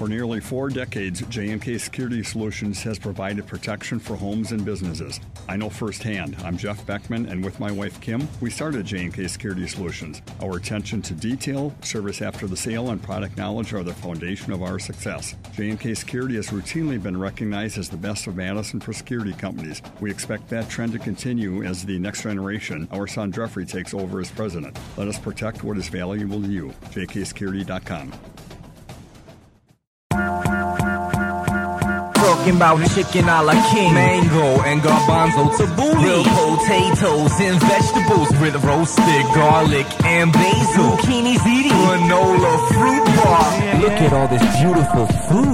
For nearly 4 decades, J&K Security Solutions has provided protection for homes and businesses. I know firsthand. I'm Jeff Beckman, and with my wife Kim, we started J&K Security Solutions. Our attention to detail, service after the sale, and product knowledge are the foundation of our success. J&K Security has routinely been recognized as the best of Madison for security companies. We expect that trend to continue as the next generation, our son Jeffrey, takes over as president. Let us protect what is valuable to you. jksecurity.com. Talking about chicken a la king, mango and garbanzo tabbouleh, grilled potatoes and vegetables with roasted garlic and basil, zucchini ziti, granola fruit bar. Look at all this beautiful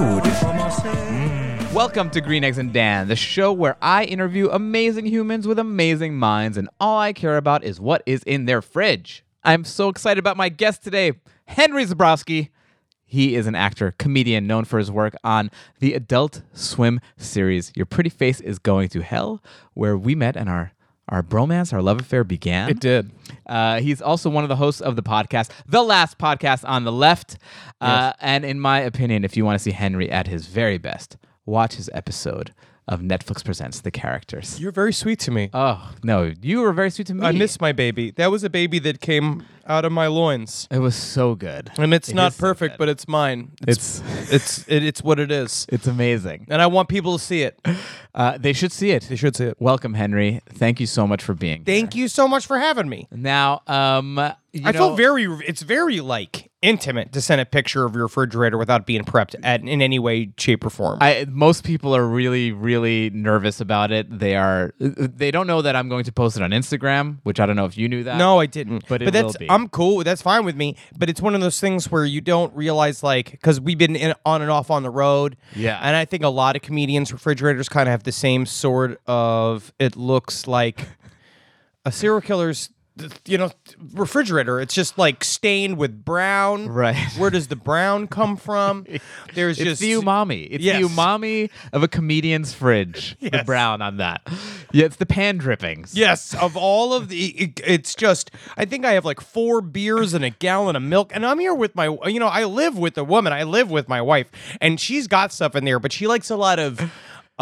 food. Welcome to Green Eggs and Dan, the show where I interview amazing humans with amazing minds, and all I care about is what is in their fridge. I'm so excited about my guest today, Henry Zebrowski. He is an actor, comedian known for his work on the Adult Swim series Your Pretty Face is Going to Hell, where we met and our bromance, our love affair began. It did. He's also one of the hosts of the podcast, The Last Podcast on the Left. Yes. And in my opinion, if you want to see Henry at his very best, watch his episode of Netflix Presents The Characters. You're very sweet to me. Oh, no, you were very sweet to me. I miss my baby. That was a baby that came out of my loins. It was so good. And it's It not is so perfect, good. but it's mine. It's what it is. It's amazing. And I want people to see it. They should see it. They should see it. Welcome, Henry. Thank you so much for being here. Thank you so much for having me. Now, I feel it's very like intimate to send a picture of your refrigerator without being prepped in any way, shape, or form. Most people are really, really nervous about it. They don't know that I'm going to post it on Instagram, which I don't know if you knew that. No, I didn't. But it will be. I'm cool. That's fine with me. But it's one of those things where you don't realize, like, because we've been on and off on the road. Yeah. And I think a lot of comedians' refrigerators kind of have the same sort of, it looks like a serial killer's, refrigerator. It's just like stained with brown. Right. Where does the brown come from? It's It's the umami. It's Yes. the umami of a comedian's fridge. The Yes. brown on that. Yeah, it's the pan drippings. Yes, of all of it's just, I think I have like 4 beers and a gallon of milk, and I'm here with my, I live with a woman, I live with my wife, and she's got stuff in there, but she likes a lot of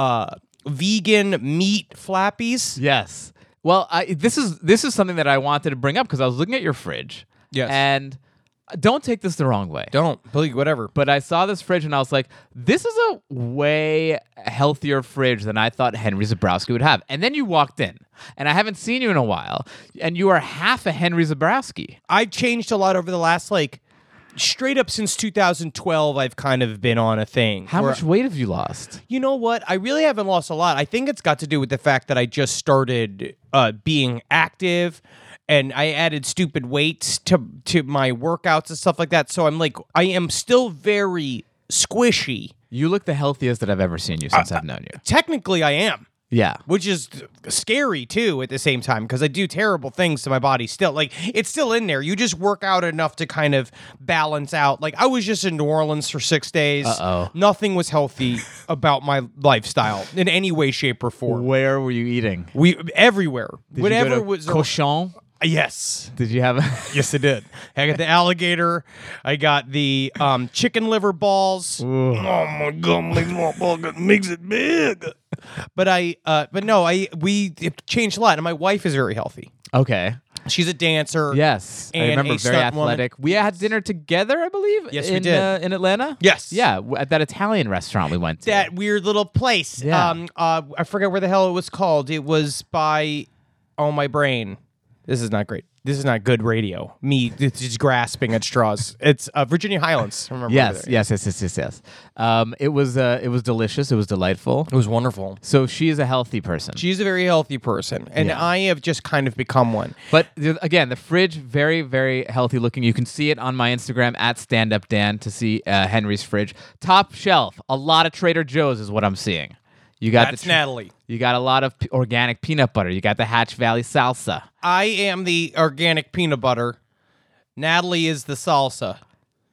vegan meat flappies. Yes. Well, this is something that I wanted to bring up because I was looking at your fridge. Yes. And don't take this the wrong way. Don't, please, whatever. But I saw this fridge and I was like, this is a way healthier fridge than I thought Henry Zebrowski would have. And then you walked in, and I haven't seen you in a while, and you are half a Henry Zebrowski. I changed a lot over the last, straight up since 2012, I've kind of been on a thing. How where- much weight have you lost? You know what? I really haven't lost a lot. I think it's got to do with the fact that I just started being active, and I added stupid weights to my workouts and stuff like that. So I am still very squishy. You look the healthiest that I've ever seen you since I've known you. Technically, I am. Yeah. Which is scary, too, at the same time, because I do terrible things to my body still. It's still in there. You just work out enough to kind of balance out. I was just in New Orleans for 6 days. Uh-oh. Nothing was healthy about my lifestyle in any way, shape, or form. Where were you eating? Everywhere. Did Whatever you go to was... Cochon? Yes. Did you have Yes, I did. I got the alligator. I got the chicken liver balls. Oh my god, my motherfucker makes it big. But we changed a lot, and my wife is very healthy. Okay. She's a dancer. Yes. I And remember a very stunt woman. athletic. We had dinner together, I believe. Yes, we did. In Atlanta? Yes. Yeah, at that Italian restaurant we went to. That weird little place. Yeah. I forget where the hell it was called. It was by my brain. This is not great. This is not good radio. Me just grasping at straws. It's Virginia Highlands. Remember? Yes. over there. Yes. It was delicious. It was delightful. It was wonderful. So she is a healthy person. She's a very healthy person, and Yeah. I have just kind of become one. But again, the fridge, very, very healthy looking. You can see it on my Instagram at StandUpDan to see Henry's fridge. Top shelf, a lot of Trader Joe's is what I'm seeing. You got That's Natalie. You got a lot of organic peanut butter. You got the Hatch Valley salsa. I am the organic peanut butter. Natalie is the salsa.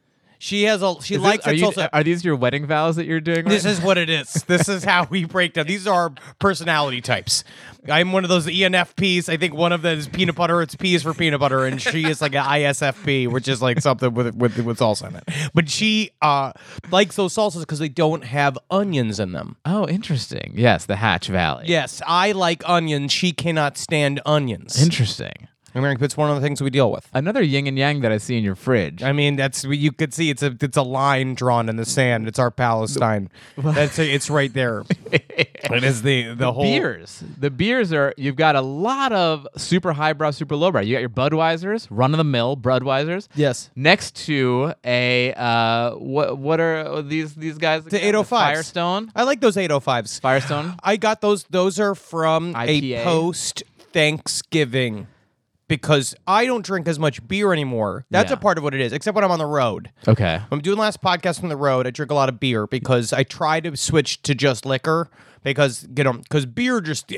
She likes it. Also, Are these your wedding vows that you're doing? this right is what it is. This is how we break down. These are our personality types. I'm one of those ENFPs. I think one of them is peanut butter. It's P is for peanut butter, and she is like an ISFP, which is like something with salsa in it. But she likes those salsas because they don't have onions in them. Oh, interesting. Yes, the Hatch Valley. Yes, I like onions. She cannot stand onions. Interesting. I mean, it's one of the things we deal with. Another yin and yang that I see in your fridge. I mean, that's you could see it's a line drawn in the sand. It's our Palestine. It's right there. It is the whole beers. The beers are, you've got a lot of super highbrow, super lowbrow. You got your Budweisers, run of the mill Budweisers. Yes. Next to a what are these guys? The again? 805s. Firestone. I like those 805s. Firestone. I got those. Those are from IPA. a post Thanksgiving. Because I don't drink as much beer anymore. That's Yeah. a part of what it is, except when I'm on the road. Okay. I'm doing last podcast from the road. I drink a lot of beer because I try to switch to just liquor because beer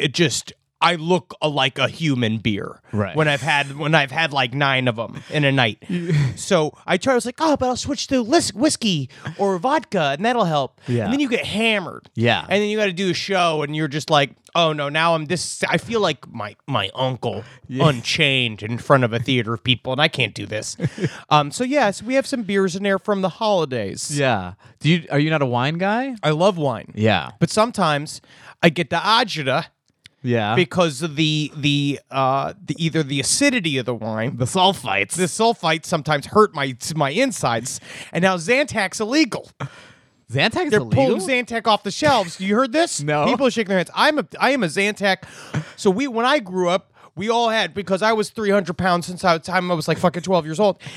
I look like a human beer. Right. When I've had like 9 of them in a night. So I was like, but I'll switch to whiskey or vodka and that'll help. Yeah. And then you get hammered. Yeah. And then you got to do a show and you're just like, oh no, now I feel like my uncle unchained in front of a theater of people and I can't do this. So yes, we have some beers in there from the holidays. Yeah. Are you not a wine guy? I love wine. Yeah. But sometimes I get the agita Yeah. because of the either the acidity of the wine, the sulfites. the sulfites sometimes hurt my insides, and now Zantac illegal. Zantac is They're illegal? pulling Zantac off the shelves. You heard this? No. People are shaking their heads. I am a Zantac. So when I grew up, we all had, because I was 300 pounds since the time I was like fucking 12 years old.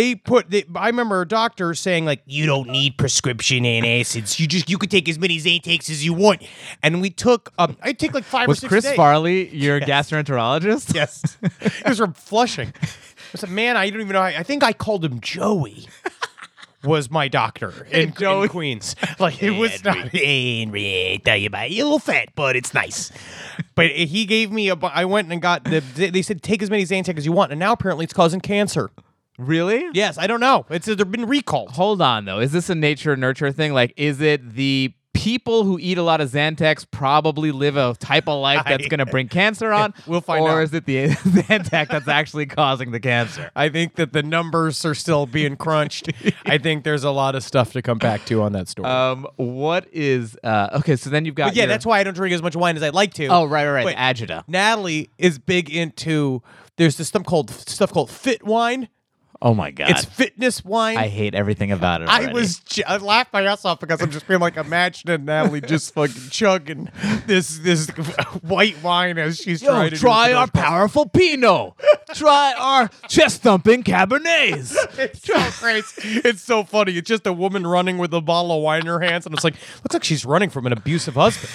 I remember a doctor saying like, you don't need prescription antacids. You could take as many Zantacs as you want. And we took, I take like 5 or Was 6 Chris a day. Farley your gastroenterologist? Yes. He was from Flushing. I said, man, I don't even know. I think I called him Joey. Was my doctor in Queens. Like, it was not. Henry, tell you about it. You're a little fat, but it's nice. But he gave me I went and got they said, take as many Zantac as you want. And now apparently it's causing cancer. Really? Yes, I don't know. They've been recalled. Hold on, though. Is this a nature nurture thing? Like, is it the people who eat a lot of Zantacs probably live a type of life that's going to bring cancer on? We'll find out. Or is it the Zantac that's actually causing the cancer? I think that the numbers are still being crunched. I think there's a lot of stuff to come back to on that story. What is okay? So then you've got But yeah, that's why I don't drink as much wine as I'd like to. Oh, right. But Agita. Natalie is big into. There's this stuff called fit wine. Oh my god, It's fitness wine. I hate everything about it. I laughed my ass off because I'm just being like, imagining Natalie just fucking chugging this white wine as she's trying to try do our powerful Pinot. Try our chest thumping Cabernets. It's so crazy. It's so funny. It's just a woman running with a bottle of wine in her hands, and it's like, looks like she's running from an abusive husband.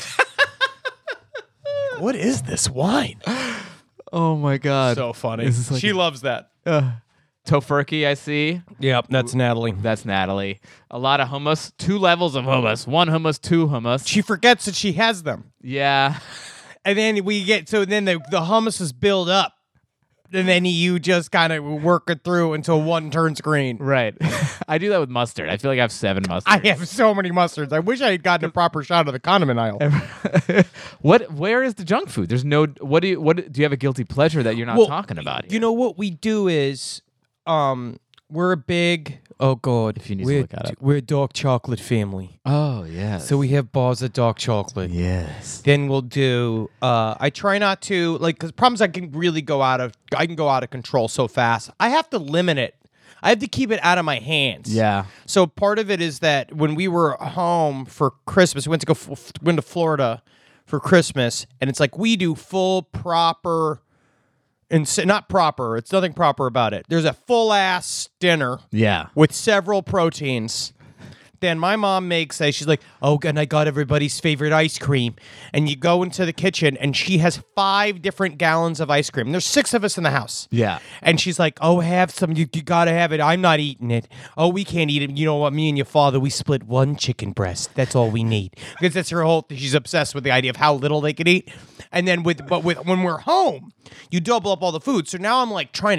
What is this wine? Oh my god, So funny. This is like She loves that. Tofurkey, I see. Yep, that's Natalie. That's Natalie. A lot of hummus. 2 levels of hummus. 1 hummus, 2 hummus. She forgets that she has them. Yeah. And then then the hummus is build up. And then you just kind of work it through until one turns green. Right. I do that with mustard. I feel like I have 7 mustards. I have so many mustards. I wish I had gotten a proper shot of the condiment aisle. Where is the junk food? There's no. Do you have a guilty pleasure that you're not talking about here? You know what we do is, we're a big. Oh God! If you need to look at it. We're a dark chocolate family. Oh yes. So we have bars of dark chocolate. yes. Then we'll do. I try not to because problems I can go out of control so fast. I have to limit it. I have to keep it out of my hands. Yeah. So part of it is that when we were home for Christmas, we went to Florida for Christmas, and it's like we do full proper. And not proper. It's nothing proper about it. There's a full ass dinner. Yeah. With several proteins. Then my mom makes she's like, oh, and I got everybody's favorite ice cream. And you go into the kitchen and she has 5 different gallons of ice cream. There's 6 of us in the house. Yeah. And she's like, oh, have some. You gotta have it. I'm not eating it. Oh, we can't eat it. You know what? Me and your father, we split 1 chicken breast. That's all we need. Because that's her whole. She's obsessed with the idea of how little they can eat. And then when we're home, you double up all the food. So now I'm like trying to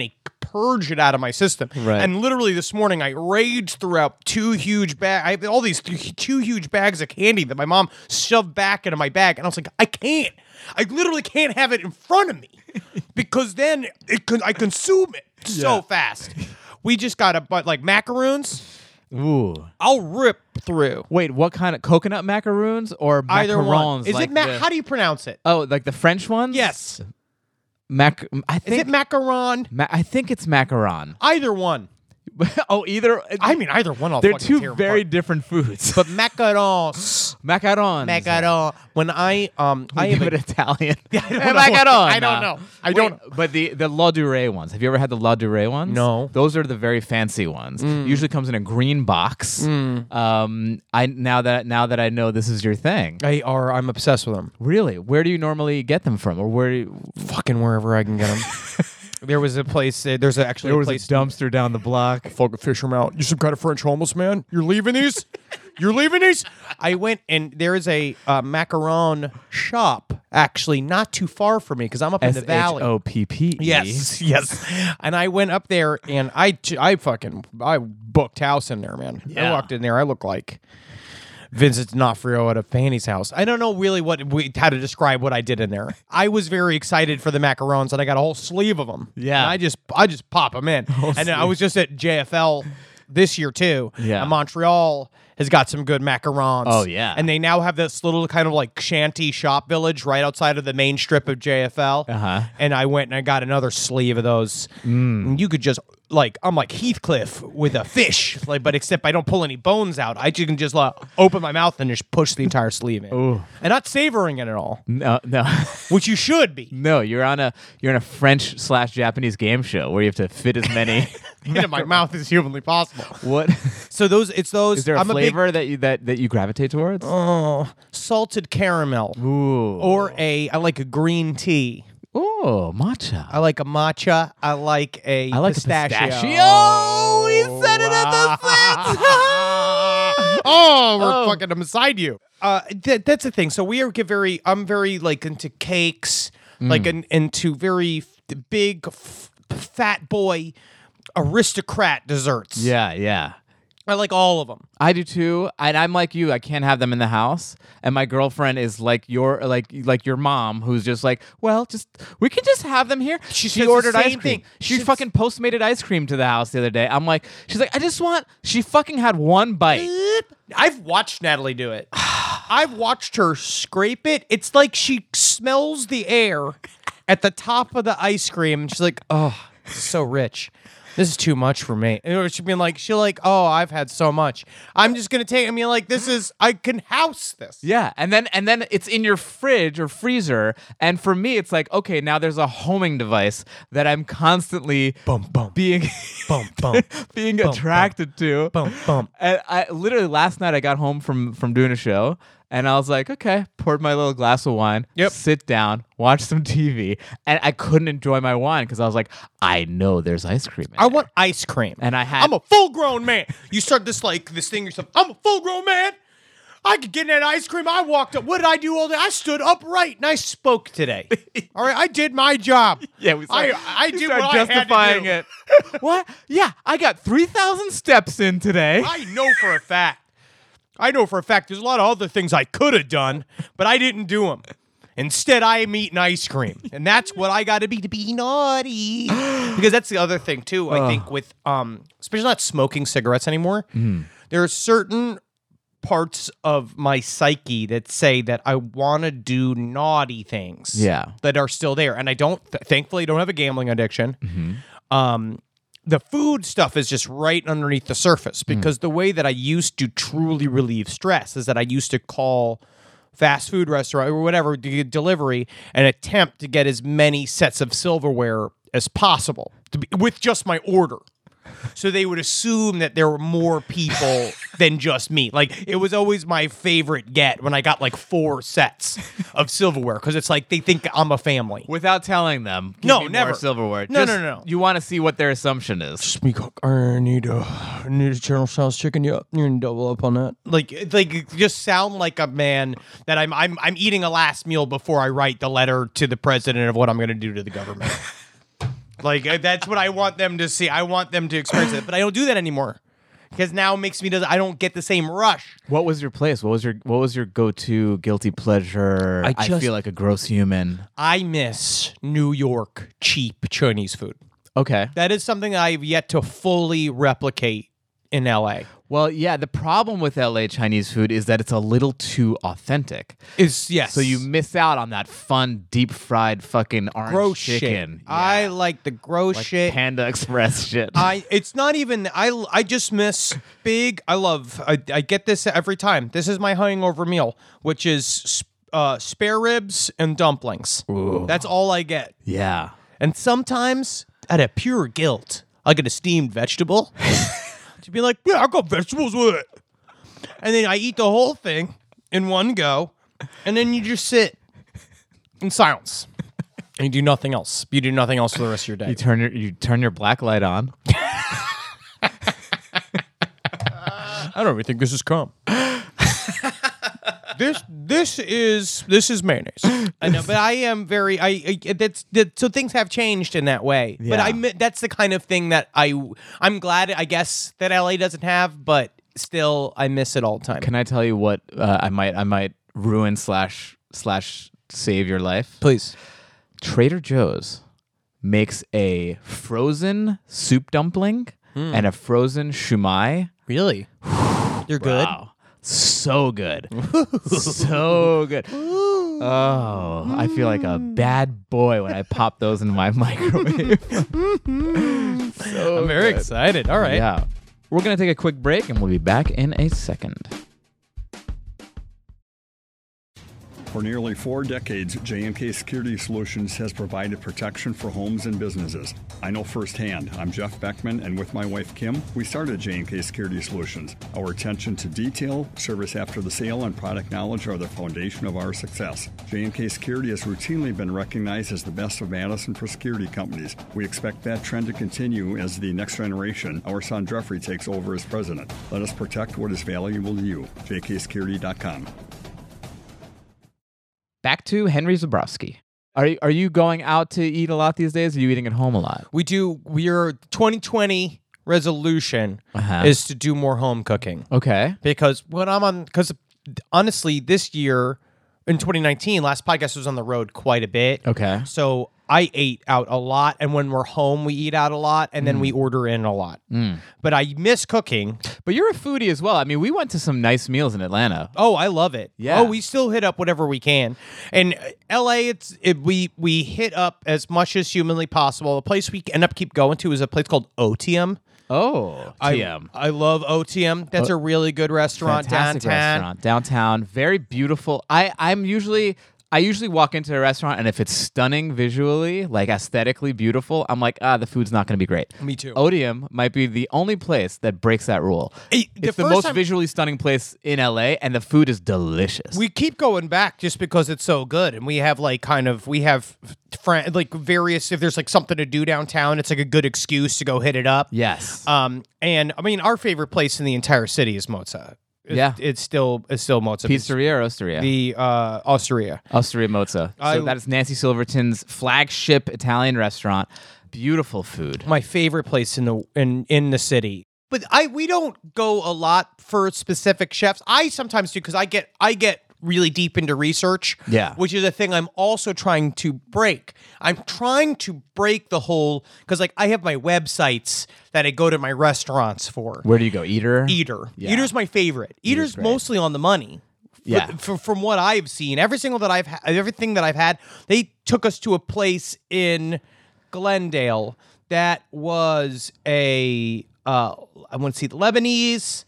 purge it out of my system. Right. And literally this morning, I raged throughout 2 huge bags. I have all these 2 huge bags of candy that my mom shoved back into my bag. And I was like, I can't. I literally can't have it in front of me because then I consume it so fast. We just got like macaroons. Ooh. I'll rip through. Wait, what kind of coconut macaroons or Either macarons? one. Is like it how do you pronounce it? Oh, like the French ones? Yes. I Is think it macaron? I think it's macaron. Either one. Oh, either. I mean, either one. I'll They're fucking two tear 'em very apart. different foods. But macarons. Macarons. Macaron. When I I have give it Italian. I don't know. Macaron. I don't know. I don't know. But the La Durée ones. Have you ever had the La Durée ones? No. Those are the very fancy ones. Usually comes in a green box. I now that I know this is your thing. I'm obsessed with them. Really? Where do you normally get them from, or where? Do you, Fucking wherever I can get them. There was a place. There's actually there a was place. a dumpster down the block. Fucking fish them out. You some kind of French homeless man? You're leaving these? You're leaving these? I went and there is a macaron shop actually not too far from me because I'm up in the valley. SHOPPE. Yes. And I went up there and I booked house in there, man. I Yeah. walked in there. I look like Vincent D'Onofrio at a Fanny's house. I don't know really how to describe what I did in there. I was very excited for the macarons, and I got a whole sleeve of them. Yeah. And I just pop them in. And then I was just at JFL this year too. Yeah. And Montreal has got some good macarons. Oh, yeah. And they now have this little kind of like shanty shop village right outside of the main strip of JFL. Uh-huh. And I went and I got another sleeve of those. And you could just I'm like Heathcliff with a fish, but except I don't pull any bones out. I can just open my mouth and just push the entire sleeve in, Ooh. and not savoring it at all, No. which you should be. No, you're on a French/Japanese game show where you have to fit as many into my mouth as humanly possible. What So it's those. is there a I'm flavor that you gravitate towards? salted caramel, Ooh. or I like a green tea. Ooh, matcha. I like a matcha. I like a pistachio. He said it at the same time. We're fucking beside you. That's the thing. So I'm very like into cakes, like into very big, fat boy, aristocrat desserts. Yeah. I like all of them. I do too, and I'm like you. I can't have them in the house. And my girlfriend is like your mom, who's just like, well, we can just have them here. She She says the ordered ice same cream. thing. She She's- fucking Postmated ice cream to the house the other day. I'm like, she's like, she fucking had one bite. I've watched Natalie do it. I've watched her scrape it. It's like she smells the air at the top of the ice cream. She's like, oh, it's so rich. This is too much for me. Or she'll like, oh, I've had so much. I'm just gonna take. I can house this. Yeah, and then it's in your fridge or freezer, and for me, it's like, okay, now there's a homing device that I'm constantly being being attracted to. Bump. And I literally last night I got home from doing a show, and I was like, okay, poured my little glass of wine, sit down, watch some TV, and I couldn't enjoy my wine because I was like, I know there's ice cream in I there. want ice cream. And I'm a full grown man. You start this thing yourself. I'm a full grown man. I could get in that ice cream. I walked up. What did I do all day? I stood upright and I spoke today. All right, I did my job. Yeah, we start, I you did start what justifying I had to do. it. What? Yeah, I got 3,000 steps in today. I know for a fact. There's a lot of other things I could have done, but I didn't do them. Instead, I am eating ice cream, and that's what I got to be naughty. Because that's the other thing too. I think with especially not smoking cigarettes anymore. There are certain parts of my psyche that say that I want to do naughty things. Yeah. that are still there, and I don't. Thankfully, don't have a gambling addiction. The food stuff is just right underneath the surface because the way that I used to truly relieve stress is that I used to call fast food restaurant or whatever delivery and attempt to get as many sets of silverware as possible with just my order. So they would assume that there were more people than just me. Like, it was always my favorite get when I got like 4 sets of silverware because it's like they think I'm a family. Without telling them. Give No, me never. More silverware. No, Just- no. You want to see what their assumption is. I need a General Tso's chicken. Yeah, you can double up on that. Like just sound like a man that I'm eating a last meal before I write the letter to the president of what I'm going to do to the government. Like that's what I want them to see. I want them to experience it, but I don't do that anymore because now it makes me. I don't get the same rush. What was your place? What was your go-to guilty pleasure? I feel like a gross human. I miss New York cheap Chinese food. Okay. That is something I've yet to fully replicate in LA. Well, yeah, the problem with LA Chinese food is that it's a little too authentic. Yes. So you miss out on that fun deep fried fucking orange gross chicken. shit. I like the gross shit. Panda Express shit. It's not even I just miss big. I get this every time. This is my hangover meal, which is spare ribs and dumplings. Ooh. That's all I get. Yeah. And sometimes out of pure guilt, I get a steamed vegetable. To be like, yeah, I got vegetables with it. And then I eat the whole thing in one go. And then you just sit in silence. And you do nothing else. You do nothing else for the rest of your day. You turn your black light on. I don't even think this is cum. This is mayonnaise. I know, but I am very so things have changed in that way. Yeah. But that's the kind of thing that I'm glad I guess that LA doesn't have, but still I miss it all the time. Can I tell you what I might ruin slash save your life? Please. Trader Joe's makes a frozen soup dumpling and a frozen shumai. Really? You're good? Wow. So good. So good. Oh, I feel like a bad boy when I pop those in my microwave. I'm very excited. All right. Yeah. We're going to take a quick break and we'll be back in a second. For nearly 4 decades, J&K Security Solutions has provided protection for homes and businesses. I know firsthand. I'm Jeff Beckman, and with my wife Kim, we started J&K Security Solutions. Our attention to detail, service after the sale, and product knowledge are the foundation of our success. J&K Security has routinely been recognized as the best of Madison for security companies. We expect that trend to continue as the next generation, our son Jeffrey, takes over as president. Let us protect what is valuable to you. jksecurity.com. Back to Henry Zebrowski. Are you going out to eat a lot these days? Or are you eating at home a lot? We do. Your 2020 resolution is to do more home cooking. Okay. Because honestly, this year in 2019, last podcast was on the road quite a bit. Okay. So I ate out a lot, and when we're home, we eat out a lot, and then we order in a lot. But I miss cooking. But you're a foodie as well. I mean, we went to some nice meals in Atlanta. Oh, I love it. Yeah. Oh, we still hit up whatever we can. And LA, we hit up as much as humanly possible. The place we end up keep going to is a place called Otium. Oh, TM. I love Otium. That's a really good restaurant Fantastic downtown. restaurant. Downtown. Very beautiful. I usually walk into a restaurant, and if it's stunning visually, like aesthetically beautiful, I'm like, the food's not going to be great. Me too. Otium might be the only place that breaks that rule. It's the most visually stunning place in LA, and the food is delicious. We keep going back just because it's so good, and we have various. If there's like something to do downtown, it's like a good excuse to go hit it up. Yes. And I mean, our favorite place in the entire city is Mozza. It's still Mozza. Pizzeria or Osteria? The Osteria. Osteria Mozza. So that is Nancy Silverton's flagship Italian restaurant. Beautiful food. My favorite place in the city. But we don't go a lot for specific chefs. I sometimes do because I get really deep into research. Yeah. Which is a thing I'm also trying to break. I'm trying to break the whole because like I have my websites that I go to my restaurants for. Where do you go? Eater? Yeah. Eater's my favorite. Eater's great. Mostly on the money. Yeah. From what I've seen, everything that I've had, they took us to a place in Glendale that was I want to see the Lebanese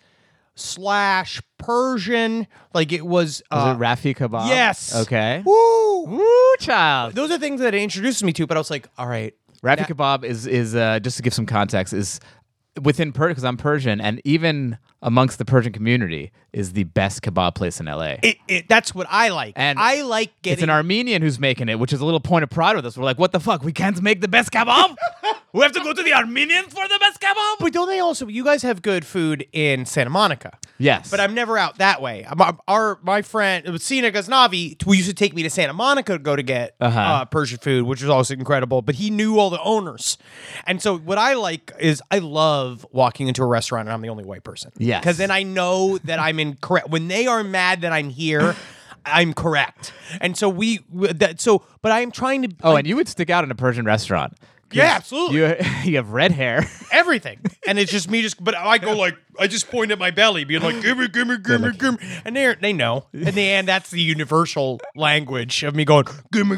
/ Persian, like it was. Was it Rafi Kebab? Yes. Okay. Woo, child. Those are things that it introduced me to, but I was like, all right. Rafi Kebab is just to give some context, is within because I'm Persian, and even amongst the Persian community is the best kebab place in LA. That's what I like. And I like getting. It's an Armenian who's making it, which is a little point of pride with us. We're like, what the fuck? We can't make the best kebab? We have to go to the Armenians for the best kebab. But don't they also? You guys have good food in Santa Monica. Yes, But I'm never out that way. My friend Sina Ghaznavi, who used to take me to Santa Monica to go to get Persian food, which was also incredible. But he knew all the owners, and so what I like is I love walking into a restaurant and I'm the only white person. Yes. Because then I know that I'm incorrect. When they are mad that I'm here, I'm correct. And so but I'm trying to. Oh, and you would stick out in a Persian restaurant. Yeah, absolutely. You have red hair. Everything. And it's just me but I go like, I just point at my belly being like, gimme. And they know. And that's the universal language of me going, gimme.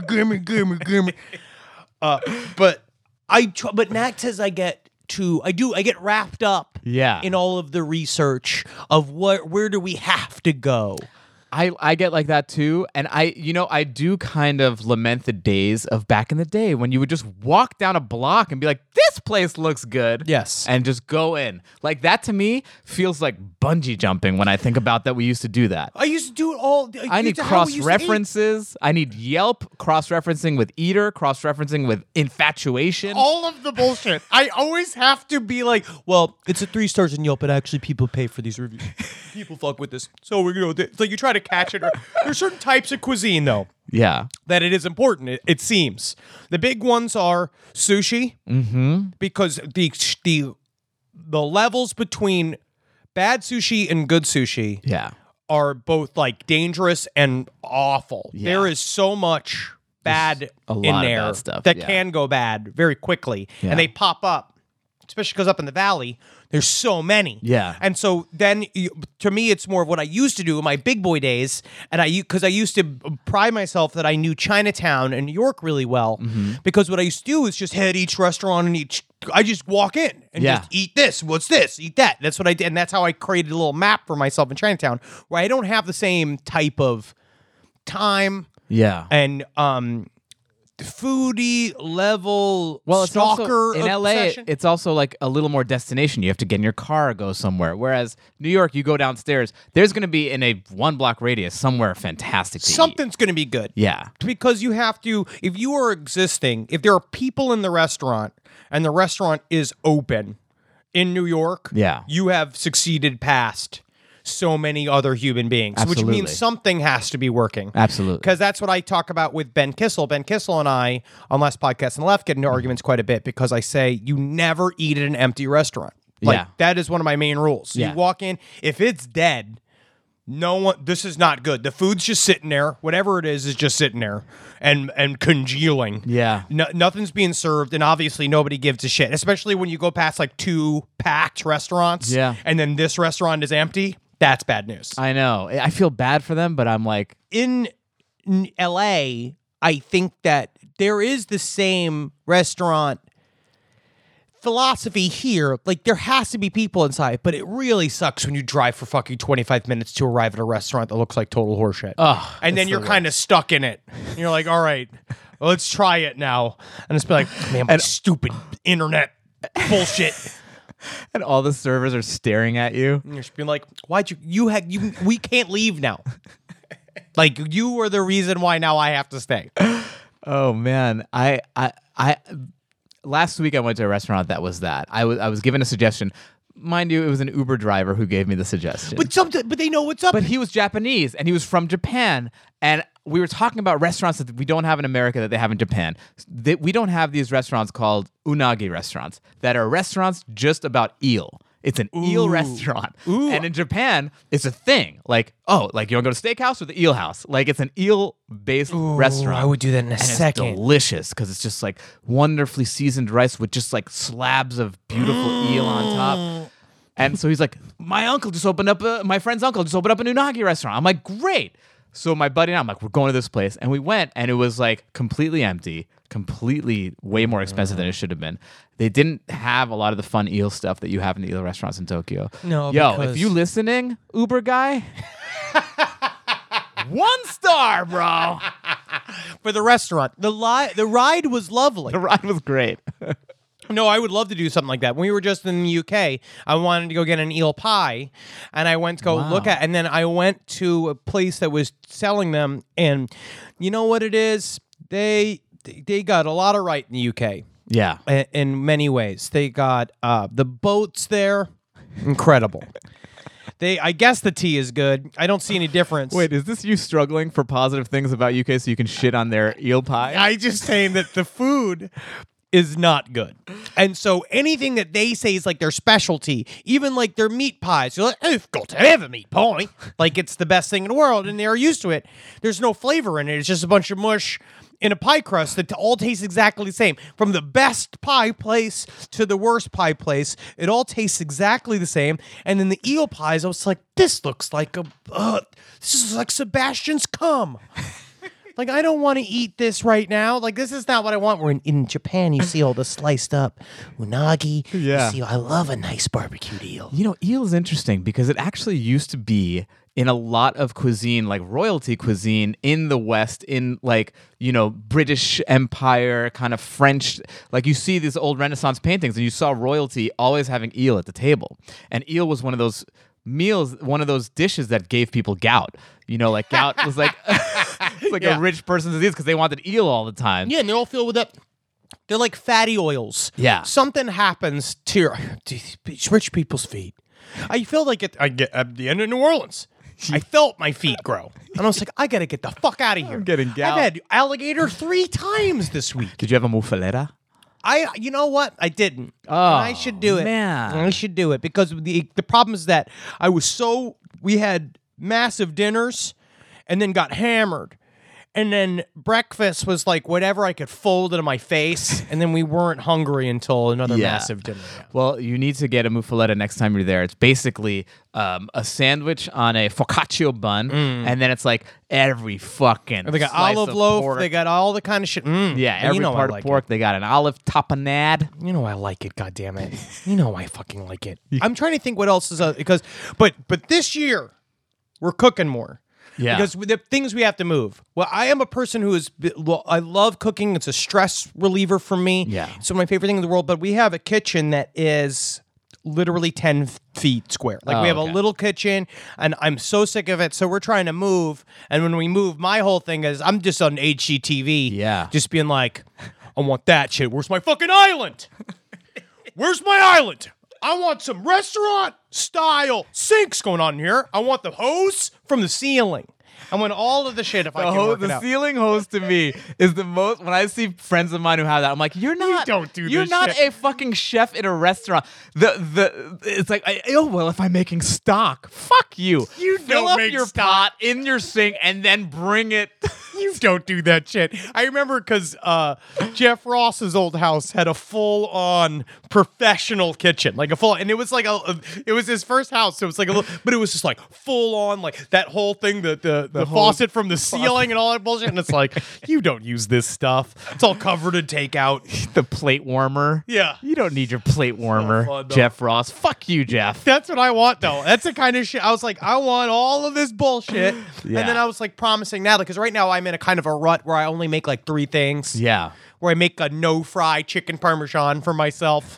But Nat says I get wrapped up in all of the research of where do we have to go? I get like that too, and I do kind of lament the days of back in the day when you would just walk down a block and be like, this place looks good. Yes. And just go in. Like that to me feels like bungee jumping when I think about that we used to do that. I used to do it all. I need cross-references. I need Yelp cross-referencing with Eater, cross-referencing with Infatuation. All of the bullshit. I always have to be like, well, it's a 3 stars in Yelp, but actually people pay for these reviews. People fuck with this. So we're going to it's like you try to catch it. There's certain types of cuisine, though, Yeah. that it is important, it seems. The big ones are sushi, because the levels between bad sushi and good sushi Yeah. are both like dangerous and awful. Yeah. There is so much bad a lot in of there bad stuff, that yeah. can go bad very quickly, Yeah. and they pop up, especially because up in the valley there's so many. Yeah. And so then to me it's more of what I used to do in my big boy days, and because I used to pride myself that I knew Chinatown and New York really well, because what I used to do is just head each restaurant and I just walk in and Yeah. just eat this, what's this, eat that. That's what I did, and that's how I created a little map for myself in Chinatown, where I don't have the same type of time Yeah. and foodie level Well, it's stalker also, in LA, obsession. it's also like a little more destination. You have to get in your car or go somewhere. Whereas New York, you go downstairs, there's going to be in a 1 block radius somewhere fantastic to eat. Something's going to be good. Yeah. Because you have to, if you are existing, if there are people in the restaurant and the restaurant is open in New York, Yeah. you have succeeded past so many other human beings, which Absolutely. means something has to be working. Absolutely. Because that's what I talk about with Ben Kissel. Ben Kissel and I, on Last Podcast on the Left, get into arguments quite a bit because I say you never eat at an empty restaurant. Like, Yeah. that is one of my main rules. Yeah. You walk in, if it's dead, no one, this is not good. The food's just sitting there. Whatever it is just sitting there and congealing. Yeah. Nothing's being served, and obviously nobody gives a shit, especially when you go past like 2 packed restaurants. Yeah. And then this restaurant is empty. That's bad news. I know. I feel bad for them, but I'm like, In LA, I think that there is the same restaurant philosophy here. Like, there has to be people inside, but it really sucks when you drive for fucking 25 minutes to arrive at a restaurant that looks like total horseshit. Oh, and then it's you're the kind of stuck in it. And you're like, all right, well, let's try it now. And it's be like, man, my stupid internet bullshit. and all the servers are staring at you. And you're just being like, why'd we can't leave now. Like, you were the reason why now I have to stay. Oh man, I last week I went to a restaurant that was that. I was given a suggestion. Mind you, it was an Uber driver who gave me the suggestion. But they know what's up. But he was Japanese and he was from Japan. And we were talking about restaurants that we don't have in America that they have in Japan. We don't have these restaurants called unagi restaurants that are restaurants just about eel. It's an eel restaurant. Ooh. And in Japan, it's a thing. Like, oh, like you want to go to steakhouse or the eel house? Like it's an eel-based restaurant. I would do that in a And second. It's delicious because it's just like wonderfully seasoned rice with just like slabs of beautiful eel on top. And so he's like, my friend's uncle just opened up an unagi restaurant. I'm like, great. So my buddy and I'm like, we're going to this place. And we went and it was like completely empty, completely way more expensive than it should have been. They didn't have a lot of the fun eel stuff that you have in the eel restaurants in Tokyo. No, Yo, because- if you listening, Uber guy, 1 star, bro. For the restaurant. The ride was lovely. The ride was great. No, I would love to do something like that. When we were just in the UK, I wanted to go get an eel pie, and I went to go look at, and then I went to a place that was selling them, and you know what it is? They got a lot of right in the UK. Yeah. in many ways. They got the boats there, incredible. I guess the tea is good. I don't see any difference. Wait, is this you struggling for positive things about UK so you can shit on their eel pie? I just saying that the food is not good. And so anything that they say is like their specialty, even like their meat pies, you're like, I've got to have a meat pie. Like it's the best thing in the world, and they're used to it. There's no flavor in it. It's just a bunch of mush in a pie crust that all tastes exactly the same. From the best pie place to the worst pie place, it all tastes exactly the same. And then the eel pies, I was like, this looks like this is like Sebastian's cum. Like, I don't want to eat this right now. Like, this is not what I want. We're in Japan. You see all the sliced up unagi. Yeah. You see, I love a nice barbecued eel. You know, eel is interesting because it actually used to be in a lot of cuisine, like royalty cuisine in the West, in like, you know, British Empire, kind of French. Like you see these old Renaissance paintings and you saw royalty always having eel at the table. And eel was one of those meals, one of those dishes that gave people gout. You know, like gout was like, it's like a rich person's disease because they wanted eel all the time. Yeah, and they're all filled with that. They're like fatty oils. Yeah. Something happens to these rich people's feet. I feel like I get at the end of New Orleans. I felt my feet grow. And I was like, I got to get the fuck out of here. I'm getting gout. I've had alligator 3 times this week. Did you have a muffaletta? You know what? I didn't. Oh, And I should do it. man. I should do it because the problem is that we had massive dinners and then got hammered. And then breakfast was like whatever I could fold into my face. And then we weren't hungry until another massive dinner. Yeah. Well, you need to get a muffaletta next time you're there. It's basically a sandwich on a focaccia bun, and then it's like every fucking They got slice olive of loaf. pork. They got all the kind of shit. Yeah, And every you know part I like of pork. They got an olive tapenade. You know I like it. God damn it. You know I fucking like it. I'm trying to think what else is because, but this year we're cooking more. Yeah. Because the things we have to move. Well, I am a person who is, I love cooking. It's a stress reliever for me. Yeah. It's one of my favorite things in the world. But we have a kitchen that is literally 10 feet square. Like we have a little kitchen and I'm so sick of it. So we're trying to move. And when we move, my whole thing is I'm just on HGTV. Yeah. Just being like, I want that shit. Where's my fucking island? Where's my island? I want some restaurant style sinks going on here. I want the hose from the ceiling. I want all of the shit if I can work it The out. ceiling hose to me is the most. When I see friends of mine who have that, I'm like, you're not. don't do You're this not shit. a fucking chef in a restaurant. It's like, well, if I'm making stock, fuck you. You fill don't up make your stock. pot in your sink and then bring it. You don't do that shit. I remember because Jeff Ross's old house had a full-on professional kitchen, like and it was like it was his first house, so it was like a little, but it was just like full-on, like that whole thing, the faucet from the ceiling and all that bullshit. And it's like, you don't use this stuff. It's all covered in takeout. The plate warmer. Yeah. You don't need your plate warmer, fun, though. Jeff Ross. Fuck you, Jeff. That's what I want, though. That's the kind of shit. I was like, I want all of this bullshit. Yeah. And then I was like promising Natalie, because right now I'm in a kind of a rut where I only make like 3 things. Yeah. Where I make a no-fry chicken parmesan for myself.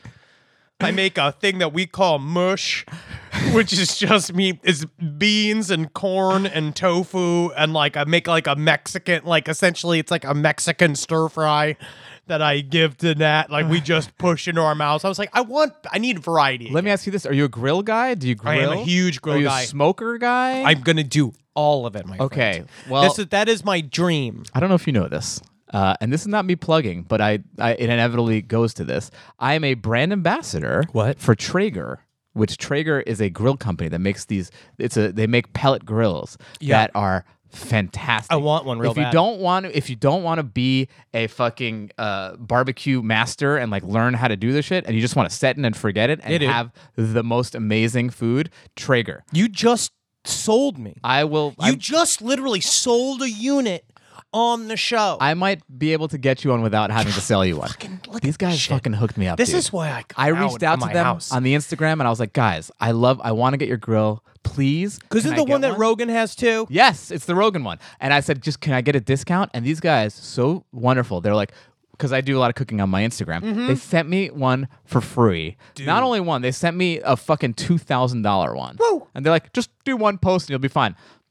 I make a thing that we call mush, which is just it's beans and corn and tofu, and like I make like a Mexican, like essentially it's like a Mexican stir fry that I give to Nat. Like we just push into our mouths. I was like, I need variety. Let me ask you this: are you a grill guy? Do you grill? I am a huge grill Are you guy. a smoker guy? I'm gonna do all of it, my friend. Okay, well- that is my dream. I don't know if you know this, and this is not me plugging, but it inevitably goes to this. I am a brand ambassador for Traeger, which Traeger is a grill company that makes these. They make pellet grills that are fantastic. I want one real if you bad. If you don't want to be a fucking barbecue master and like learn how to do this shit, and you just want to set in and forget it and have the most amazing food, Traeger. You just sold me. You just literally sold a unit on the show. I might be able to get you one without having to sell you one. These guys fucking hooked me up. This dude. is why I reached out to them on the Instagram and I was like, guys, I want to get your grill, please. Because it's the one that Rogan has too. Yes, it's the Rogan one. And I said, can I get a discount? And these guys, so wonderful. They're like, because I do a lot of cooking on my Instagram. They sent me one for free. Dude. Not only one, they sent me a fucking $2,000 one. Woo. And they're like, just do one post and you'll be fine.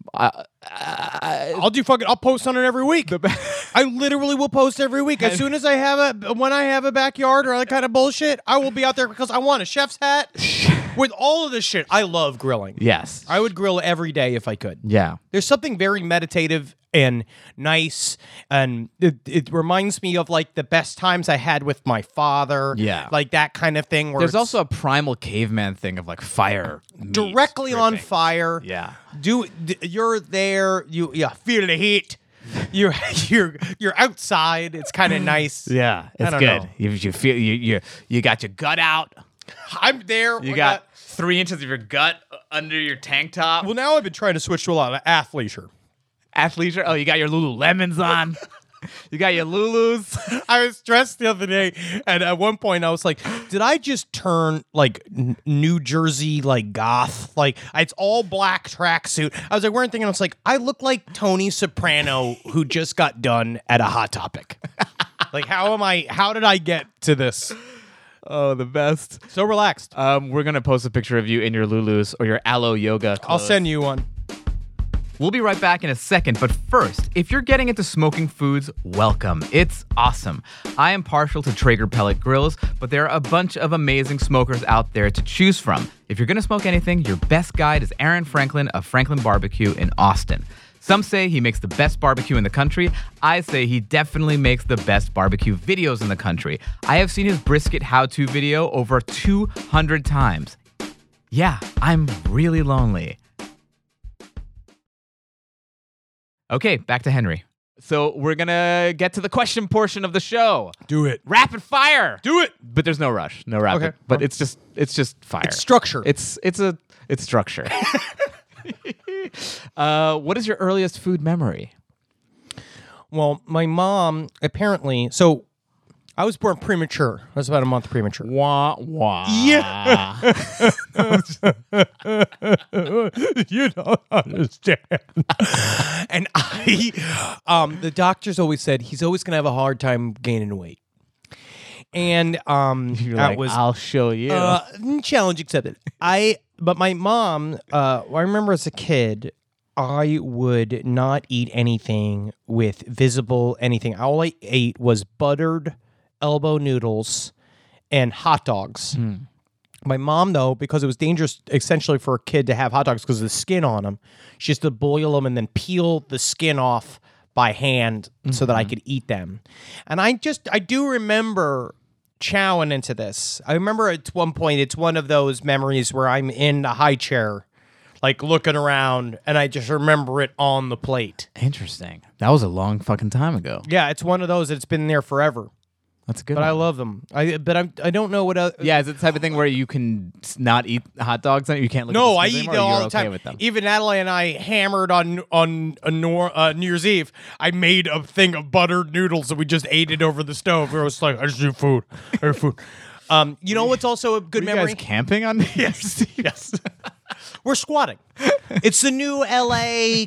I'll post on it every week. I literally will post every week. As soon as when I have a backyard or that kind of bullshit, I will be out there because I want a chef's hat with all of this shit. I love grilling. Yes. I would grill every day if I could. Yeah. There's something very meditative and nice, and it reminds me of like the best times I had with my father. Yeah. Like that kind of thing. Where There's also a primal caveman thing of like fire. meat directly on dripping. fire. Yeah. You're there. You feel the heat. You're outside. It's kind of nice. Yeah, it's don't good. know. You feel you got your gut out. I'm there. You got 3 inches of your gut under your tank top. Well, now I've been trying to switch to a lot of athleisure. Athleisure. Oh, you got your Lululemons on. You got your Lulus. I was dressed the other day, and at one point I was like, did I just turn like New Jersey like goth? Like it's all black tracksuit. I was like wearing thinking, I was like, I look like Tony Soprano who just got done at a Hot Topic. Like how did I get to this? Oh, the best. So relaxed. We're gonna post a picture of you in your Lulus or your aloe yoga clothes. I'll send you one. We'll be right back in a second, but first, if you're getting into smoking foods, welcome. It's awesome. I am partial to Traeger pellet grills, but there are a bunch of amazing smokers out there to choose from. If you're gonna smoke anything, your best guide is Aaron Franklin of Franklin Barbecue in Austin. Some say he makes the best barbecue in the country. I say he definitely makes the best barbecue videos in the country. I have seen his brisket how-to video over 200 times. Yeah, I'm really lonely. Okay, back to Henry. So we're going to get to the question portion of the show. Do it. Rapid fire. Do it. But there's no rush. No rapid. Okay. But it's just fire. It's structure. It's structure. What is your earliest food memory? Well, my mom apparently. So I was born premature. I was about a month premature. Wah wah. Yeah. You don't understand. And the doctors always said he's always going to have a hard time gaining weight. And You're that like, was I'll show you. challenge accepted. But my mom, I remember as a kid, I would not eat anything with visible anything. All I ate was buttered elbow noodles and hot dogs. My mom, though, because it was dangerous essentially for a kid to have hot dogs because of the skin on them, she used to boil them and then peel the skin off by hand so that I could eat them. And I do remember chowing into this. I remember at one point, it's one of those memories where I'm in a high chair, like looking around, and I just remember it on the plate. Interesting. That was a long fucking time ago. Yeah, it's one of those that's been there forever. That's a good But I one. love them. I don't know what else. Yeah, is it the type of thing where you can not eat hot dogs? You can't look No, at I the eat skins it anymore, or all you're the time. okay with them? Even Natalie and I hammered on New Year's Eve. I made a thing of buttered noodles and we just ate it over the stove. It was like, I just do food. I do food. You know what's also a good Were you memory? guys camping on Yes. Yes. We're squatting. It's the new LA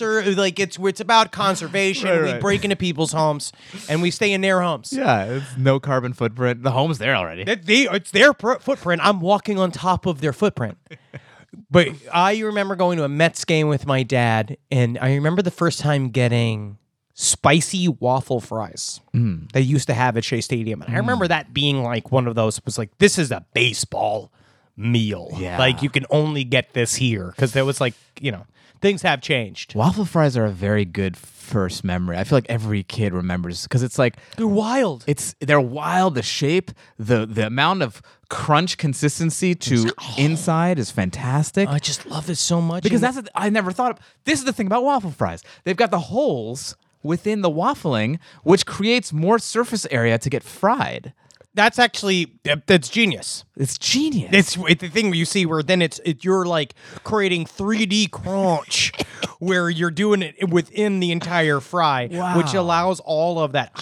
it's about conservation. Right, We right. break into people's homes and we stay in their homes. Yeah, it's no carbon footprint. The home's there already. It's their footprint. I'm walking on top of their footprint. But I remember going to a Mets game with my dad, and I remember the first time getting spicy waffle fries they used to have at Shea Stadium. And I remember that being like one of those, was like, this is a baseball meal. Yeah. Like, you can only get this here. Because there was like, things have changed. Waffle fries are a very good first memory. I feel like every kid remembers because it's like They're wild. they're wild. The shape, the amount of crunch consistency to inside is fantastic. I just love it so much. Because And I never thought of. This is the thing about waffle fries. They've got the holes within the waffling, which creates more surface area to get fried. that's genius. It's genius. It's the thing where you see where then you're like creating 3D crunch where you're doing it within the entire fry, which Wow. allows all of that.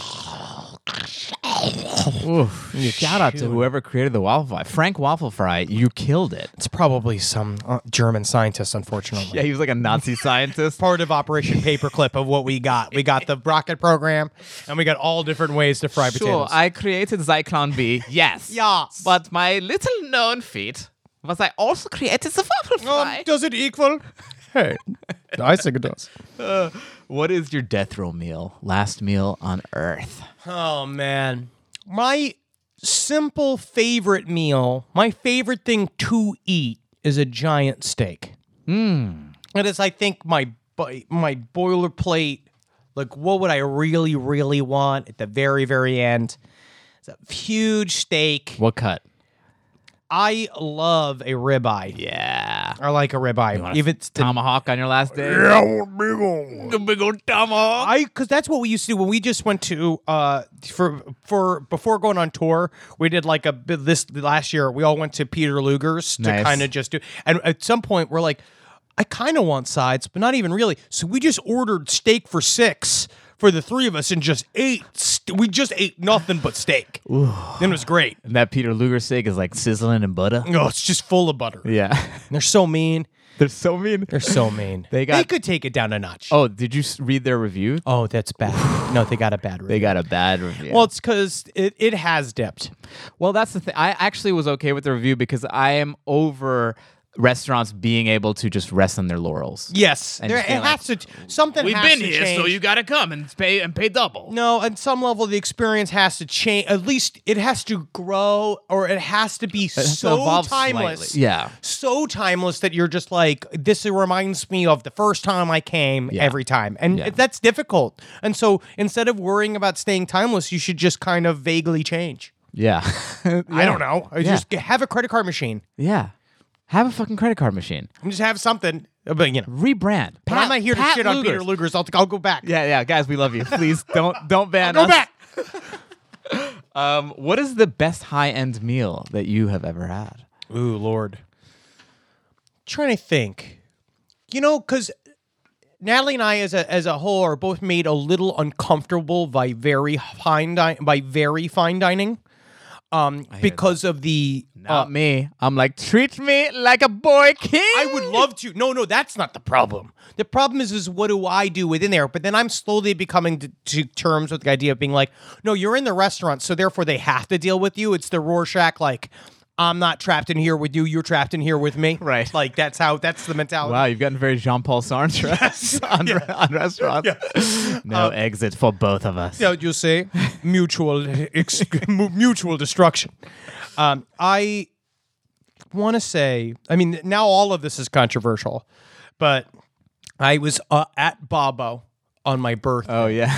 Oof. Shout out to whoever created the waffle fry. Frank Waffle Fry, you killed it. It's probably some German scientist, unfortunately. Yeah, he was like a Nazi scientist. Part of Operation Paperclip of what we got. We got the rocket program, and we got all different ways to fry Sure, potatoes. I created Zyklon B, yes. Yes. But my little known feat was I also created the waffle fry. Does it equal? Hey. I think it does. What is your death row meal? Last meal on Earth? Oh, man. My simple favorite meal, my favorite thing to eat is a giant steak. It is, I think, my boilerplate. Like, what would I really, really want at the very, very end? It's a huge steak. What cut? I love a ribeye. Yeah. I like a ribeye. If it's Tomahawk on your last day? I want big old. The big old tomahawk. Because that's what we used to do when we just went to for before going on tour. We did like this last year. We all went to Peter Luger's to Nice. kind of just do. And at some point, we're like, I kind of want sides, but not even really. So we just ordered steak for 6 for the 3 of us and just ate. We just ate nothing but steak. And it was great. And that Peter Luger steak is like sizzling in butter. Oh, it's just full of butter. Yeah. They're so mean. They're so mean. They're so mean. They could take it down a notch. Oh, did you read their review? Oh, that's bad. No, they got a bad review. They got a bad review. Well, it's because it has dipped. Well, that's the thing. I actually was okay with the review because I am over restaurants being able to just rest on their laurels. Yes, And there, just it being has to. Something has to change. got to come and pay double. No, at some level, the experience has to change. At least it has to grow, or it has to be has to so evolve timeless. slightly. Yeah. so timeless that you're just like, this reminds me of the first time I came every time, and Yeah. that's difficult. And so instead of worrying about staying timeless, you should just kind of vaguely change. Yeah. I don't know. Just have a credit card machine. Yeah. Have a fucking credit card machine. Just have something. But Rebrand. but I'm not here to shit on Peter Luger's. I'll go back. Yeah, guys, we love you. Please don't ban Go us. back. What is the best high-end meal that you have ever had? Ooh, Lord. Trying to think. Because Natalie and I, as a whole, are both made a little uncomfortable by very fine dining. Because of the Not me. I'm like, treat me like a boy king. I would love to. No, that's not the problem. The problem is what do I do within there? But then I'm slowly becoming to terms with the idea of being like, no, you're in the restaurant, so therefore they have to deal with you. It's the Rorschach, like, I'm not trapped in here with you, you're trapped in here with me. Right. Like, that's the mentality. Wow, you've gotten very Jean-Paul Sartre on restaurants. No exit for both of us. Yeah, you say mutual destruction. I want to say, I mean, now all of this is controversial, but I was at Babbo on my birthday. Oh, yeah.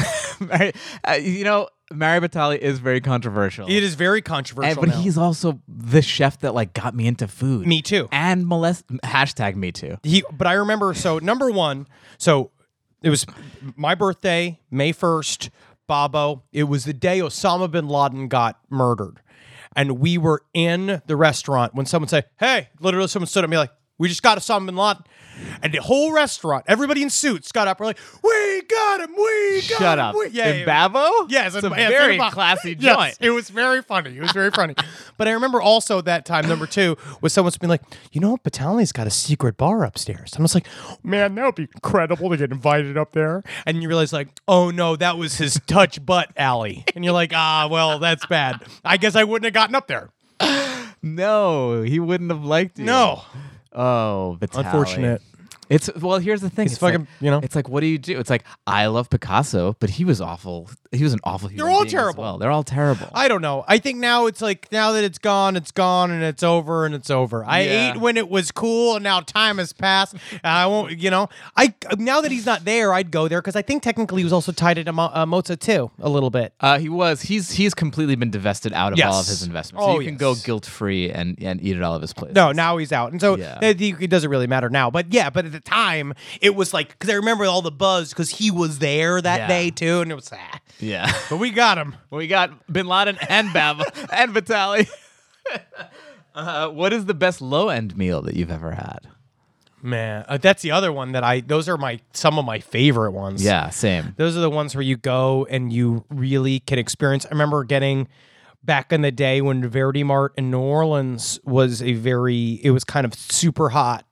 Mary Batali is very controversial. It is very controversial, but now. he's also the chef that like got me into food. Me too. And hashtag me too. But I remember, so number one, so it was my birthday, May 1st, Babbo. It was the day Osama bin Laden got murdered. And we were in the restaurant when someone said, hey, literally someone stood at me like, we just got Osama bin Laden. And the whole restaurant, everybody in suits got up. We're like, we got him, we got him. Shut up. In Bavo? Yes. It's a yes, very in Bavo. classy Yes, joint. it was very funny. It was very funny. But I remember also that time, number 2, was someone's been like, Batali's got a secret bar upstairs. And I was like, man, that would be incredible to get invited up there. And you realize like, oh no, that was his touch butt alley. And you're like, well, that's bad. I guess I wouldn't have gotten up there. No, he wouldn't have liked you. No. Oh, Batali. Unfortunate. Here's the thing. It's fucking, It's like, what do you do? It's like, I love Picasso, but he was awful. He was an awful human all being as terrible. well. They're all terrible. I don't know. I think now it's like, now that it's gone, and it's over, and it's over. I ate when it was cool, and now time has passed. And I won't, now that he's not there, I'd go there, because I think technically he was also tied into Mozart too, a little bit. He was. He's completely been divested out of all of his investments. So you can go guilt-free and eat at all of his places. No, now he's out. And so it doesn't really matter now. But at the time, it was like, because I remember all the buzz, because he was there that day too, and it was, Yeah. But we got him. We got Bin Laden and Bava and Batali. What is the best low-end meal that you've ever had? Man, that's the other one that those are some of my favorite ones. Yeah, same. Those are the ones where you go and you really can experience. I remember getting back in the day when Verdi Mart in New Orleans was it was kind of super hot.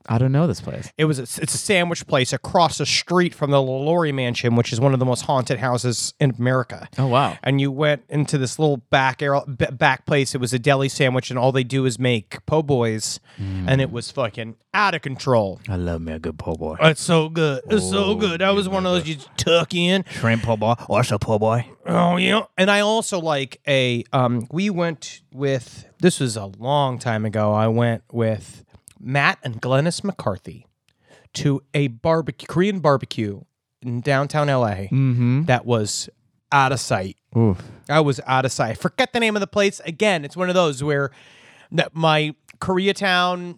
I don't know this place. It's a sandwich place across the street from the LaLaurie Mansion, which is one of the most haunted houses in America. Oh, wow. And you went into this little back place. It was a deli sandwich, and all they do is make po' boys, and it was fucking out of control. I love me a good po' boy. It's so good. It's so good. That was one of those you tuck in. Shrimp po' boy. What's a po' boy? Oh, yeah. And I also like we went with, this was a long time ago, I went with Matt and Glennis McCarthy to a Korean barbecue in downtown LA that was out of sight. Oof. I was out of sight. Forget the name of the place. Again, it's one of those where my Koreatown,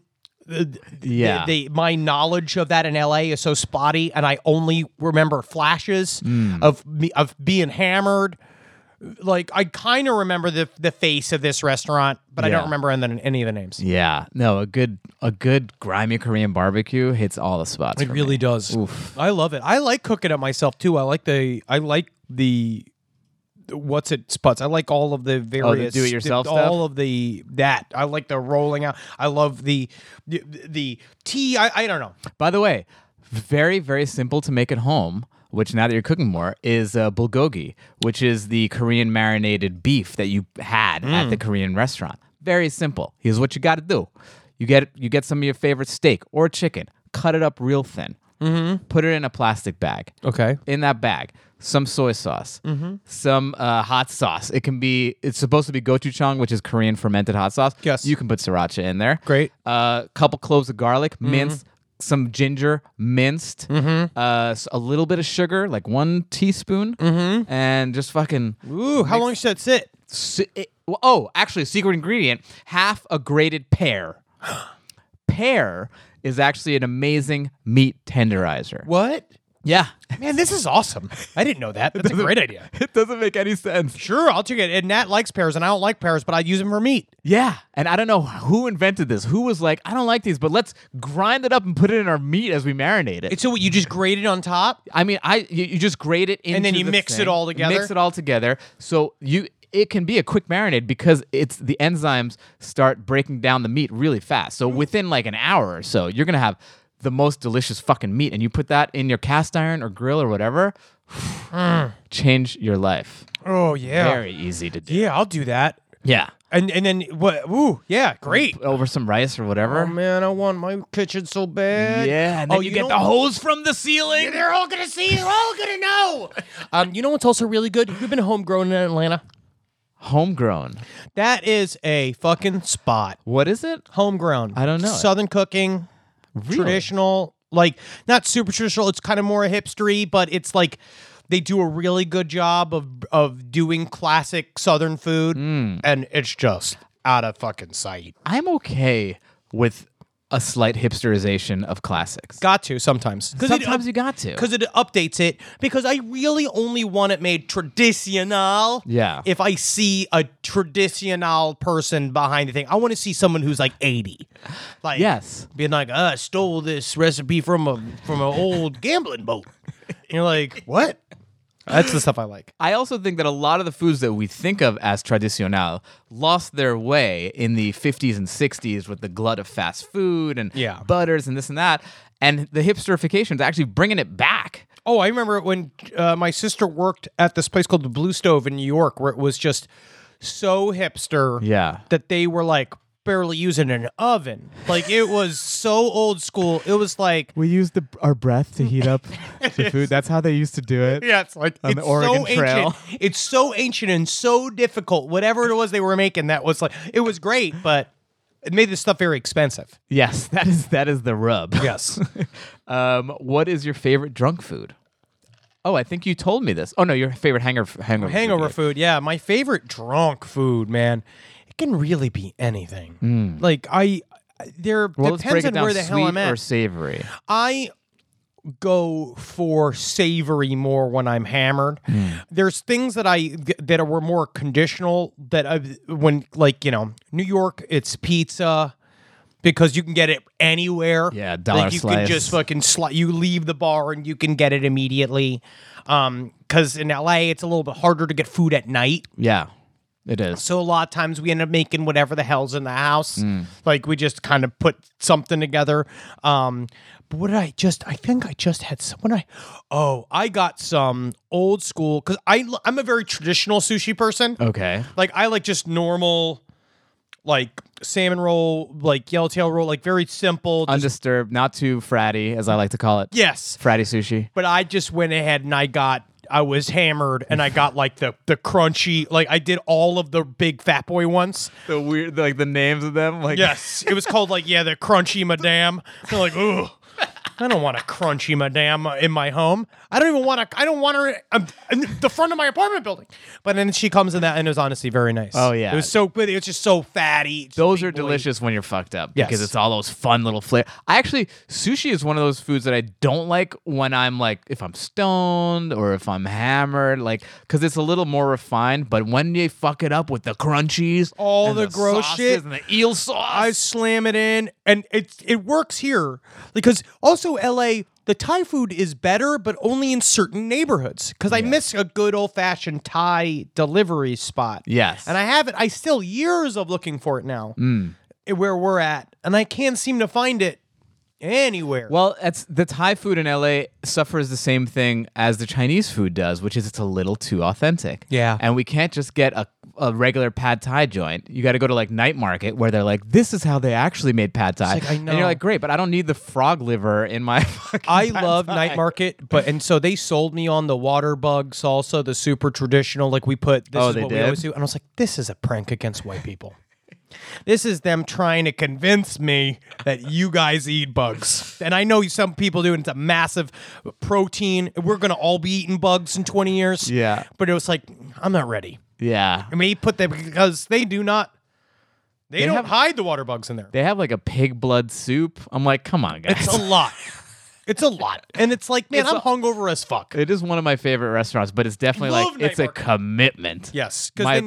my knowledge of that in LA is so spotty, and I only remember flashes of being hammered. Like, I kind of remember the face of this restaurant, but I don't remember any of the names. Yeah. No, a good grimy Korean barbecue hits all the spots. It really does. Oof. I love it. I like cooking it myself too. I like the what's it spots. I like all of the various do-it-yourself stuff? all of that. I like the rolling out. I love the tea. I don't know. By the way, very, very simple to make at home, which now that you're cooking more, is bulgogi, which is the Korean marinated beef that you had at the Korean restaurant. Very simple. Here's what you got to do. You get some of your favorite steak or chicken, cut it up real thin, put it in a plastic bag. Okay. In that bag, some soy sauce, some hot sauce. It's supposed to be gochujang, which is Korean fermented hot sauce. Yes. You can put sriracha in there. Great. Couple cloves of garlic, minced. Some ginger minced, a little bit of sugar, like 1 teaspoon, and just fucking. Ooh, how long should that sit? Actually, secret ingredient: half a grated pear. Pear is actually an amazing meat tenderizer. What? Yeah, Man, this is awesome. I didn't know that. That's a great idea. it doesn't make any sense. Sure, I'll take it. And Nat likes pears, and I don't like pears, but I use them for meat. Yeah, and I don't know who invented this. Who was like, I don't like these, but let's grind it up and put it in our meat as we marinate it. It's so you just grate it on top? I mean, you just grate it into And then you the mix thing, it all together? Mix it all together. So it can be a quick marinade because the enzymes start breaking down the meat really fast. So within like an hour or so, you're gonna have the most delicious fucking meat, and you put that in your cast iron or grill or whatever. Change your life. Oh, yeah. Very easy to do. Yeah, I'll do that. Yeah. And then what? Ooh, yeah, great. Over some rice or whatever. Oh man, I want my kitchen so bad. Yeah, and then you get the hose from the ceiling. They're all gonna see. They're all gonna know. You know what's also really good? You've been homegrown in Atlanta. Homegrown. That is a fucking spot. What is it? Homegrown. I don't know. Southern cooking, Really? traditional, like not super traditional. It's kind of more hipstery, but it's like they do a really good job of doing classic Southern food, and it's just out of fucking sight. I'm okay with a slight hipsterization of classics. Got to sometimes. Sometimes you got to. Because it updates it. Because I really only want it made traditional. Yeah. If I see a traditional person behind the thing, I want to see someone who's like 80. Like, Yes. being like, I stole this recipe from an old gambling boat. And you're like, what? That's the stuff I like. I also think that a lot of the foods that we think of as tradicional lost their way in the 50s and 60s with the glut of fast food and butters and this and that. And the hipsterification is actually bringing it back. Oh, I remember when my sister worked at this place called the Blue Stove in New York, where it was just so hipster that they were like barely using an oven. Like, it was so old school. It was like, We used our breath to heat up the food. That's how they used to do it. yeah, it's like On it's the Oregon so Trail. ancient. It's so ancient and so difficult. Whatever it was they were making, that was like, it was great, but it made this stuff very expensive. Yes, that is the rub. Yes. What is your favorite drunk food? Oh, I think you told me this. Oh no, your favorite hangover food. Yeah, my favorite drunk food, man. It can really be anything. Like Well, let's break depends it on down, where the hell I'm sweet at. or savory. I go for savory more when I'm hammered. There's things that were more conditional when New York, it's pizza because you can get it anywhere. Yeah, dollar like you slice. can just fucking you leave the bar and you can get it immediately. Because in LA it's a little bit harder to get food at night. Yeah. It is. So a lot of times we end up making whatever the hell's in the house. Like we just kind of put something together. But what did I think I just had some. I got some old school because I'm a very traditional sushi person. Okay. Like I like just normal, like salmon roll, like yellowtail roll, like very simple. Undisturbed, not too fratty, as I like to call it. Yes. Fratty sushi. But I just went ahead and I was hammered and I got like the crunchy, like I did all of the big fat boy ones. The weird, like the names of them. Like Yes. It was called like, the crunchy madame. They're like, ooh. I don't want a crunchy madame in my home. I don't want her in the front of my apartment building. But then she comes in that, and it was honestly very nice. Oh, yeah. It was so good. It was just so fatty. Just Those big are boy. delicious when you're fucked up Yes. because it's all those fun little flavors. Sushi is one of those foods that I don't like when I'm like, if I'm stoned or if I'm hammered, like, because it's a little more refined. But when you fuck it up with the crunchies, All and the gross sauces shit. and the eel sauce, I slam it in, and it works here because also LA, the Thai food is better, but only in certain neighborhoods. Because I miss a good old fashioned Thai delivery spot. Yes. and I have it. I still years of looking for it now, where we're at, and I can't seem to find it anywhere. Well, it's the Thai food in LA suffers the same thing as the Chinese food does, which is it's a little too authentic. Yeah. And we can't just get a regular pad Thai joint. You got to go to like Night Market where they're like, this is how they actually made pad Thai. It's like, I And you're know. like, great, but I don't need the frog liver in my fucking I pad love Thai. Night Market, and so they sold me on the water bug salsa, the super traditional, like we put. This Oh, is they what we did? always do, and I was like, this is a prank against white people. This is them trying to convince me that you guys eat bugs, and I know some people do, and it's a massive protein. We're gonna all be eating bugs in 20 years. Yeah. but it was like, I'm not ready. Yeah. I mean, put them because they do not. They don't have- hide the water bugs in there. They have like a pig blood soup. I'm like, come on, guys. It's a lot. It's a lot, and it's like, man, It's I'm a- hungover as fuck. It is one of my favorite restaurants, but it's definitely Love like Night it's a Market. commitment. Yes, because My- then.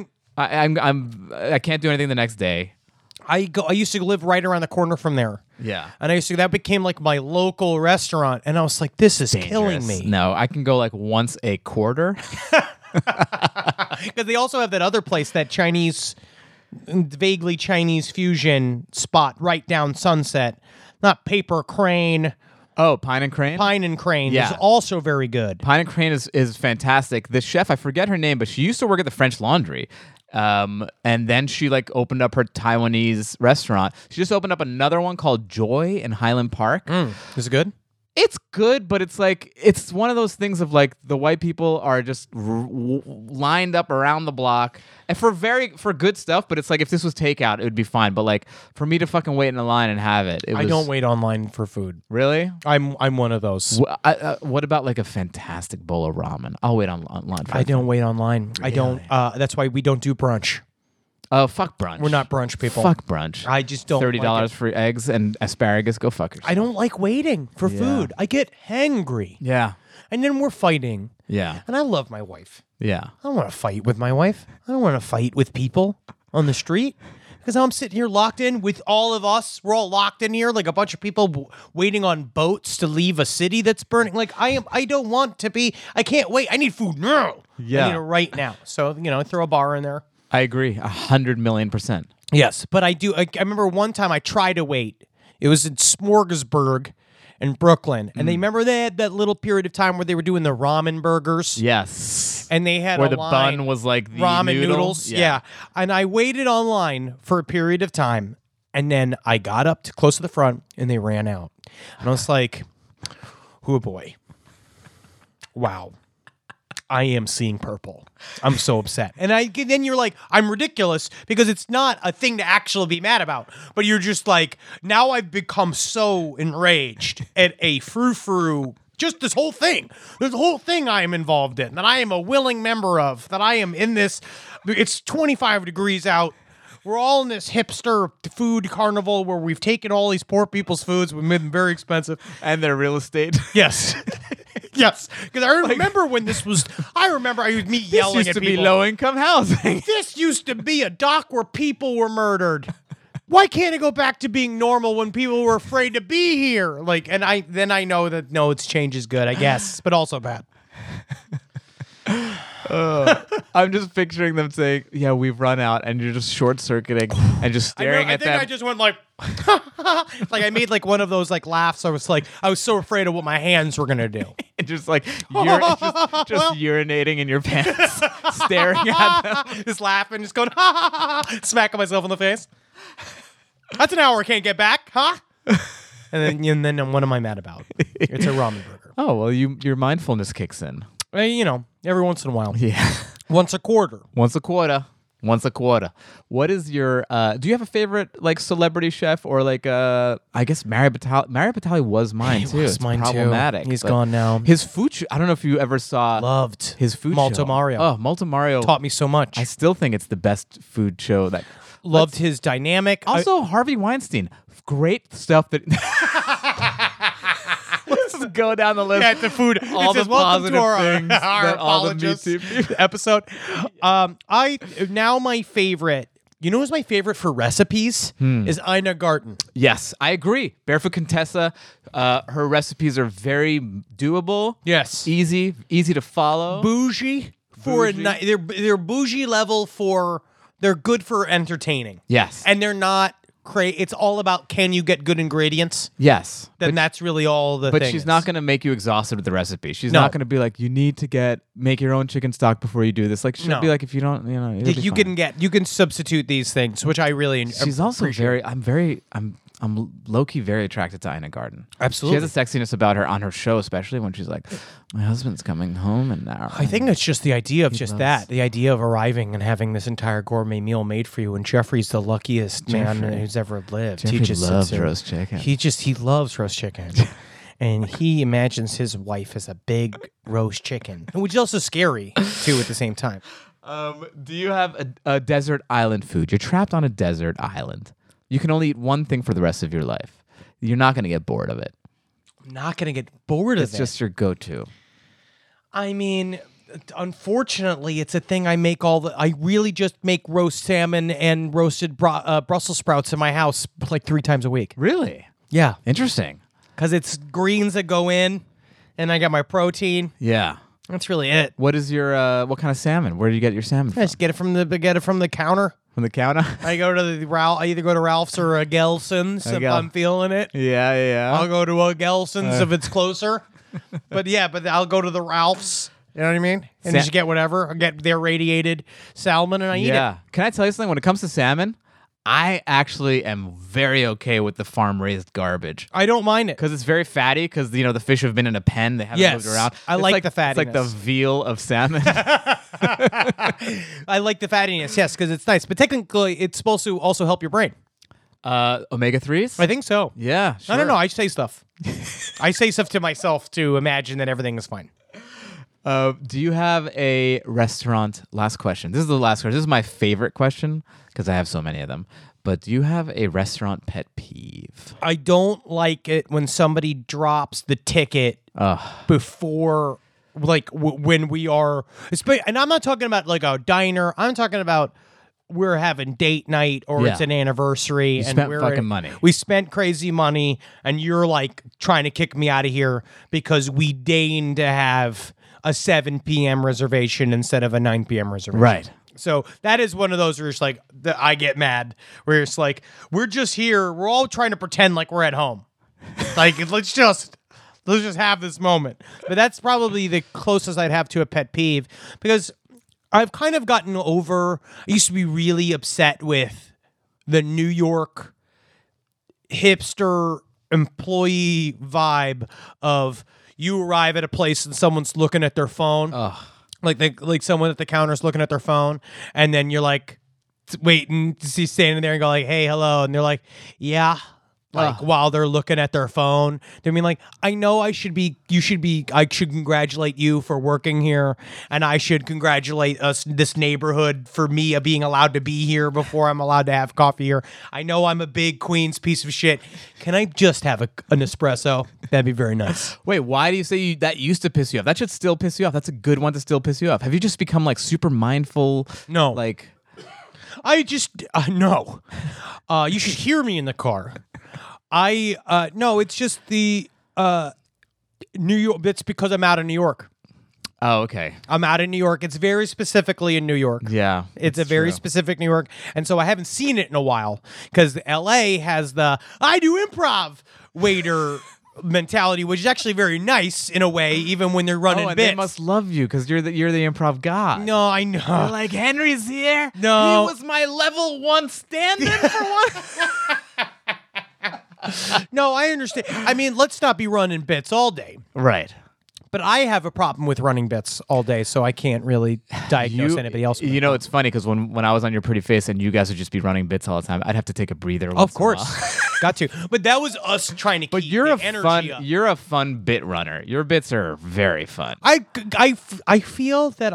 I can't do anything the next day. I used to live right around the corner from there. Yeah. And that became like my local restaurant. And I was like, this is killing me. No, I can go like once a quarter. Because they also have that other place, that Chinese, vaguely Chinese fusion spot right down Sunset. Not Paper Crane, Oh, Pine and Crane? Pine and Crane Yeah. is also very good. Pine and Crane is fantastic. The chef, I forget her name, but she used to work at the French Laundry. And then she like opened up her Taiwanese restaurant. She just opened up another one called Joy in Highland Park. Is it good? It's good, but it's like it's one of those things of like the white people are just lined up around the block and for good stuff. But it's like if this was takeout, it would be fine. But like for me to fucking wait in a line and have it, I don't wait online for food. Really? I'm one of those. What about like a fantastic bowl of ramen? I'll wait online. For I don't wait online. I don't. That's why we don't do brunch. Oh, fuck brunch. We're not brunch people. Fuck brunch. I just don't. $30 like it. for eggs and asparagus. Go fuck yourself. I don't like waiting for food. I get hangry. Yeah. And then we're fighting. Yeah. And I love my wife. Yeah. I don't want to fight with my wife. I don't want to fight with people on the street. Because I'm sitting here locked in with all of us. We're all locked in here like a bunch of people waiting on boats to leave a city that's burning. Like I don't want to be. I can't wait. I need food now. Yeah. I need it right now. So, throw a bar in there. I agree. 100,000,000%. Yes. But I do. I remember one time I tried to wait. It was in Smorgasburg in Brooklyn. And they remember they had that little period of time where they were doing the ramen burgers. Yes. And they had Where a the line, bun was like the ramen noodle? noodles. Yeah. Yeah. And I waited online for a period of time. And then I got up to close to the front and they ran out. And I was like, oh boy. Wow. I am seeing purple. I'm so upset. And then you're like, I'm ridiculous because it's not a thing to actually be mad about. But you're just like, now I've become so enraged at a frou-frou, just this whole thing. This whole thing I am involved in, that I am a willing member of, that I am in this. It's 25 degrees out. We're all in this hipster food carnival where we've taken all these poor people's foods. We've made them very expensive. And their real estate. Yes. Yes. Because I remember when this was, I remember me This yelling used at to people. be low-income housing. This used to be a dock where people were murdered. Why can't it go back to being normal when people were afraid to be here? Like, and I know that, no, it's change is good, I guess, but also bad. I'm just picturing them saying, "Yeah, we've run out," and you're just short circuiting and just staring at them. I just went like, like I made like one of those like laughs. I was so afraid of what my hands were gonna do. And just like just urinating in your pants, staring at them. Just laughing, just going, smacking myself in the face. That's an hour I can't get back, huh? And then what am I mad about? It's a ramen burger. Oh well, your mindfulness kicks in. Every once in a while. Yeah, Once a quarter. once a quarter. Once a quarter. What is your? Do you have a favorite like celebrity chef or like I guess Mario Batali? Mario Batali was mine too. was It's mine too. problematic. He's but gone now. His food. I don't know if you ever saw Loved his food Malta show. Mario. Oh, Malta Mario Taught me so much. I still think it's the best food show that. Loved his dynamic. Also, Harvey Weinstein, great stuff that. Let's just go down the list. Yeah, the food. All the welcome positive to our, things our that all the Me apologists Too people- episode. My favorite. You know who's my favorite for recipes? Is Ina Garten. Yes, I agree. Barefoot Contessa, her recipes are very doable. Yes. Easy to follow. Bougie for Bougie. they're bougie level for they're good for entertaining. Yes. And they're not it's all about can you get good ingredients? Yes. Then that's really all the But thing she's is. not going to make you exhausted with the recipe. She's No. not going to be like, you need to make your own chicken stock before you do this. Like, she'll No. be like, if you don't, it'll be You fine. you can substitute these things, which I really She's also I'm low-key very attracted to Ina Garten. Absolutely. She has a sexiness about her on her show, especially when she's like, my husband's coming home and now. I think it's just the idea of just loves- that, the idea of arriving and having this entire gourmet meal made for you. And Jeffrey's the luckiest man who's ever lived. Jeffrey he just loves sits there- roast chicken. He loves roast chicken. And he imagines his wife as a big roast chicken, which is also scary too at the same time. Do you have a desert island food? You're trapped on a desert island. You can only eat one thing for the rest of your life. You're not going to get bored of it. I'm not gonna get bored of It's it. just your go-to. I mean, unfortunately, it's a thing I make I really just make roast salmon and roasted Brussels sprouts in my house like 3 times a week. Really? Yeah. Interesting. Because it's greens that go in, and I got my protein. Yeah. That's really it. What is your what kind of salmon? Where do you get your salmon I from? just get it from the counter. From the counter? I go to I either go to Ralph's or a Gelson's if go. I'm feeling it. yeah. I'll go to a Gelson's if it's closer. but I'll go to the Ralph's. You know what I mean? And just get whatever. I get their radiated salmon and I eat it. Can I tell you something? When it comes to salmon, I actually am very okay with the farm-raised garbage. I don't mind it. Because it's very fatty, because the fish have been in a pen, they haven't Yes. moved around. I It's like the It's like the fattiness. veal of salmon. I like the fattiness, yes, because it's nice. But technically, it's supposed to also help your brain. Omega-3s? I think so. Yeah, sure. I don't know. I say stuff. I say stuff to myself to imagine that everything is fine. Do you have a restaurant? Last question. This is the last question. This is my favorite question because I have so many of them. But do you have a restaurant pet peeve? I don't like it when somebody drops the ticket before, like, when we are. And I'm not talking about like a diner. I'm talking about we're having date night or Yeah. it's an anniversary. And spent we're fucking money. We spent crazy money, and you're like trying to kick me out of here because we deigned to have a 7 p.m. reservation instead of a 9 p.m. reservation. Right. So that is one of those where it's like I get mad. Where it's like we're just here. We're all trying to pretend like we're at home. Like let's just have this moment. But that's probably the closest I'd have to a pet peeve because I've kind of gotten over. I used to be really upset with the New York hipster employee vibe of you arrive at a place and someone's looking at their phone. Like someone at the counter's looking at their phone, and then you're like waiting to see standing there and go like, "Hey, hello," and they're like, "Yeah." Like while they're looking at their phone, they mean like, I know I should congratulate you for working here, and I should congratulate this neighborhood for me being allowed to be here before I'm allowed to have coffee here. I know I'm a big Queens piece of shit. Can I just have an espresso? That'd be very nice. Wait, why do you say that used to piss you off? That should still piss you off. That's a good one to still piss you off. Have you just become like super mindful? No. Like, I just no. You should hear me in the car. No, it's just the New York. It's because I'm out of New York. Oh, okay. I'm out in New York. It's very specifically in New York. Yeah. It's a very specific New York. And so I haven't seen it in a while because LA has the I do improv waiter mentality, which is actually very nice in a way, even when they're running and bits. they must love you because you're the improv god. No, I know. They're like, Henry's here. No. He was my level 1 stand-in for one. No, I understand. I mean, let's not be running bits all day. Right. But I have a problem with running bits all day, so I can't really diagnose anybody else. With You it. know, it's funny because when I was on Your Pretty Face and you guys would just be running bits all the time, I'd have to take a breather. Of once in a course, while. got to. But that was us trying to But keep you're the a energy up. you're a fun bit runner. Your bits are very fun. I feel that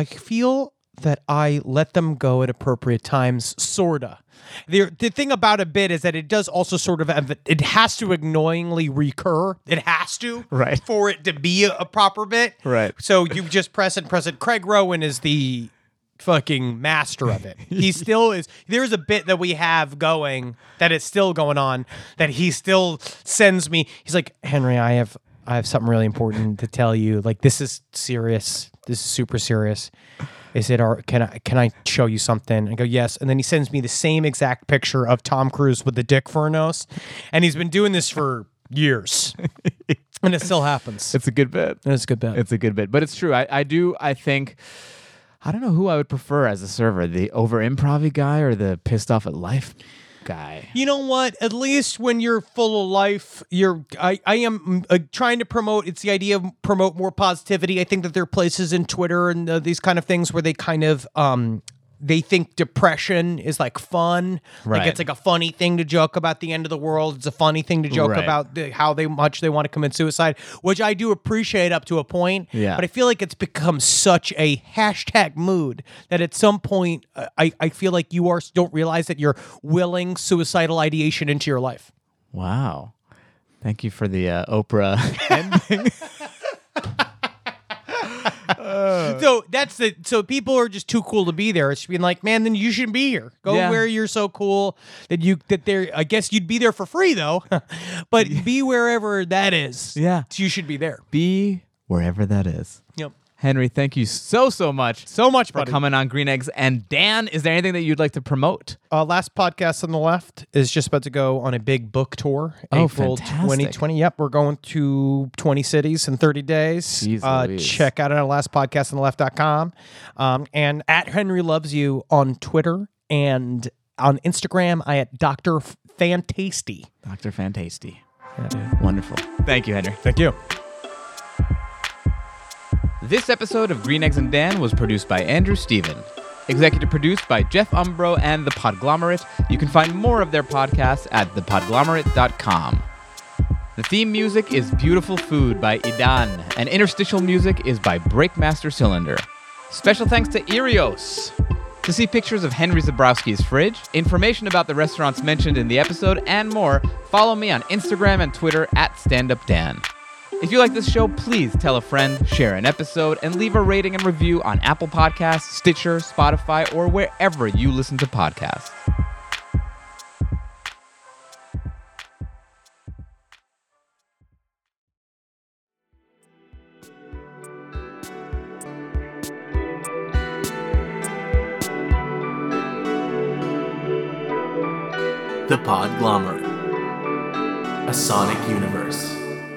I let them go at appropriate times, sorta. The thing about a bit is that it does also sort of it has to annoyingly recur. It has to, Right. for it to be a proper bit. Right. So you just press it. Craig Rowan is the fucking master of it. He still is. There's a bit that we have going that is still going on that he still sends me. He's like, Henry, I have something really important to tell you. Like, this is serious. This is super serious. He said, can I show you something? I go, yes. And then he sends me the same exact picture of Tom Cruise with the dick for a nose. And he's been doing this for years. And it still happens. It's a good bit. It's a good bit. It's a good bit. But it's true. I think, I don't know who I would prefer as a server, the over improv guy or the pissed off at life guy. You know what? At least when you're full of life, I am trying to promote. It's the idea of promote more positivity. I think that there are places in Twitter and these kind of things where they kind of they think depression is like fun. Right. Like it's like a funny thing to joke about the end of the world. It's a funny thing to joke Right. about how much they want to commit suicide, which I do appreciate up to a point. Yeah. But I feel like it's become such a hashtag mood that at some point I feel like you don't realize that you're willing suicidal ideation into your life. Wow. Thank you for the Oprah ending. So people are just too cool to be there. It's being like, man, then you shouldn't be here. Go Yeah. where you're so cool I guess you'd be there for free though, but be wherever that is. Yeah. You should be there. Be wherever that is. Yep. Henry, thank you so much So much, for buddy. coming on Green Eggs. And Dan, is there anything that you'd like to promote? Last Podcast on the Left is just about to go on a big book tour. Oh, April fantastic. 2020. Yep, we're going to 20 cities in 30 days. Jeez Louise. Check out it on lastpodcastontheleft.com. And at Henry Loves You on Twitter and on Instagram, I at Dr. Fantasty. Dr. Fantasty. Yeah, dude. Wonderful. Thank you, Henry. Thank you. This episode of Green Eggs and Dan was produced by Andrew Steven. Executive produced by Jeff Umbro and The Podglomerate. You can find more of their podcasts at thepodglomerate.com. The theme music is Beautiful Food by Idan, and interstitial music is by Breakmaster Cylinder. Special thanks to Erios. To see pictures of Henry Zabrowski's fridge, information about the restaurants mentioned in the episode, and more, follow me on Instagram and Twitter at StandUpDan. If you like this show, please tell a friend, share an episode, and leave a rating and review on Apple Podcasts, Stitcher, Spotify, or wherever you listen to podcasts. The Podglomerate. A sonic universe.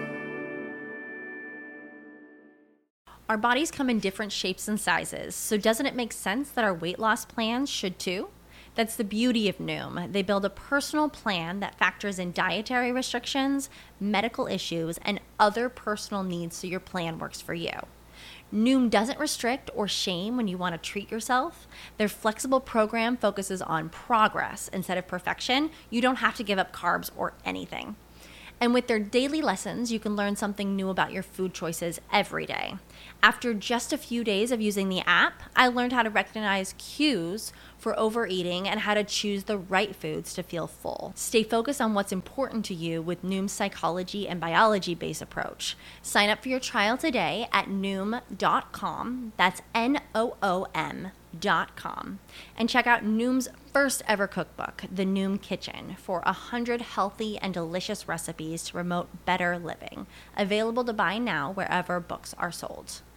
Our bodies come in different shapes and sizes, so doesn't it make sense that our weight loss plans should too? That's the beauty of Noom. They build a personal plan that factors in dietary restrictions, medical issues, and other personal needs so your plan works for you. Noom doesn't restrict or shame when you want to treat yourself. Their flexible program focuses on progress instead of perfection. You don't have to give up carbs or anything. And with their daily lessons, you can learn something new about your food choices every day. After just a few days of using the app, I learned how to recognize cues for overeating and how to choose the right foods to feel full. Stay focused on what's important to you with Noom's psychology and biology-based approach. Sign up for your trial today at Noom.com. That's Noom.com. And check out Noom's first ever cookbook, The Noom Kitchen, for 100 healthy and delicious recipes to promote better living. Available to buy now wherever books are sold.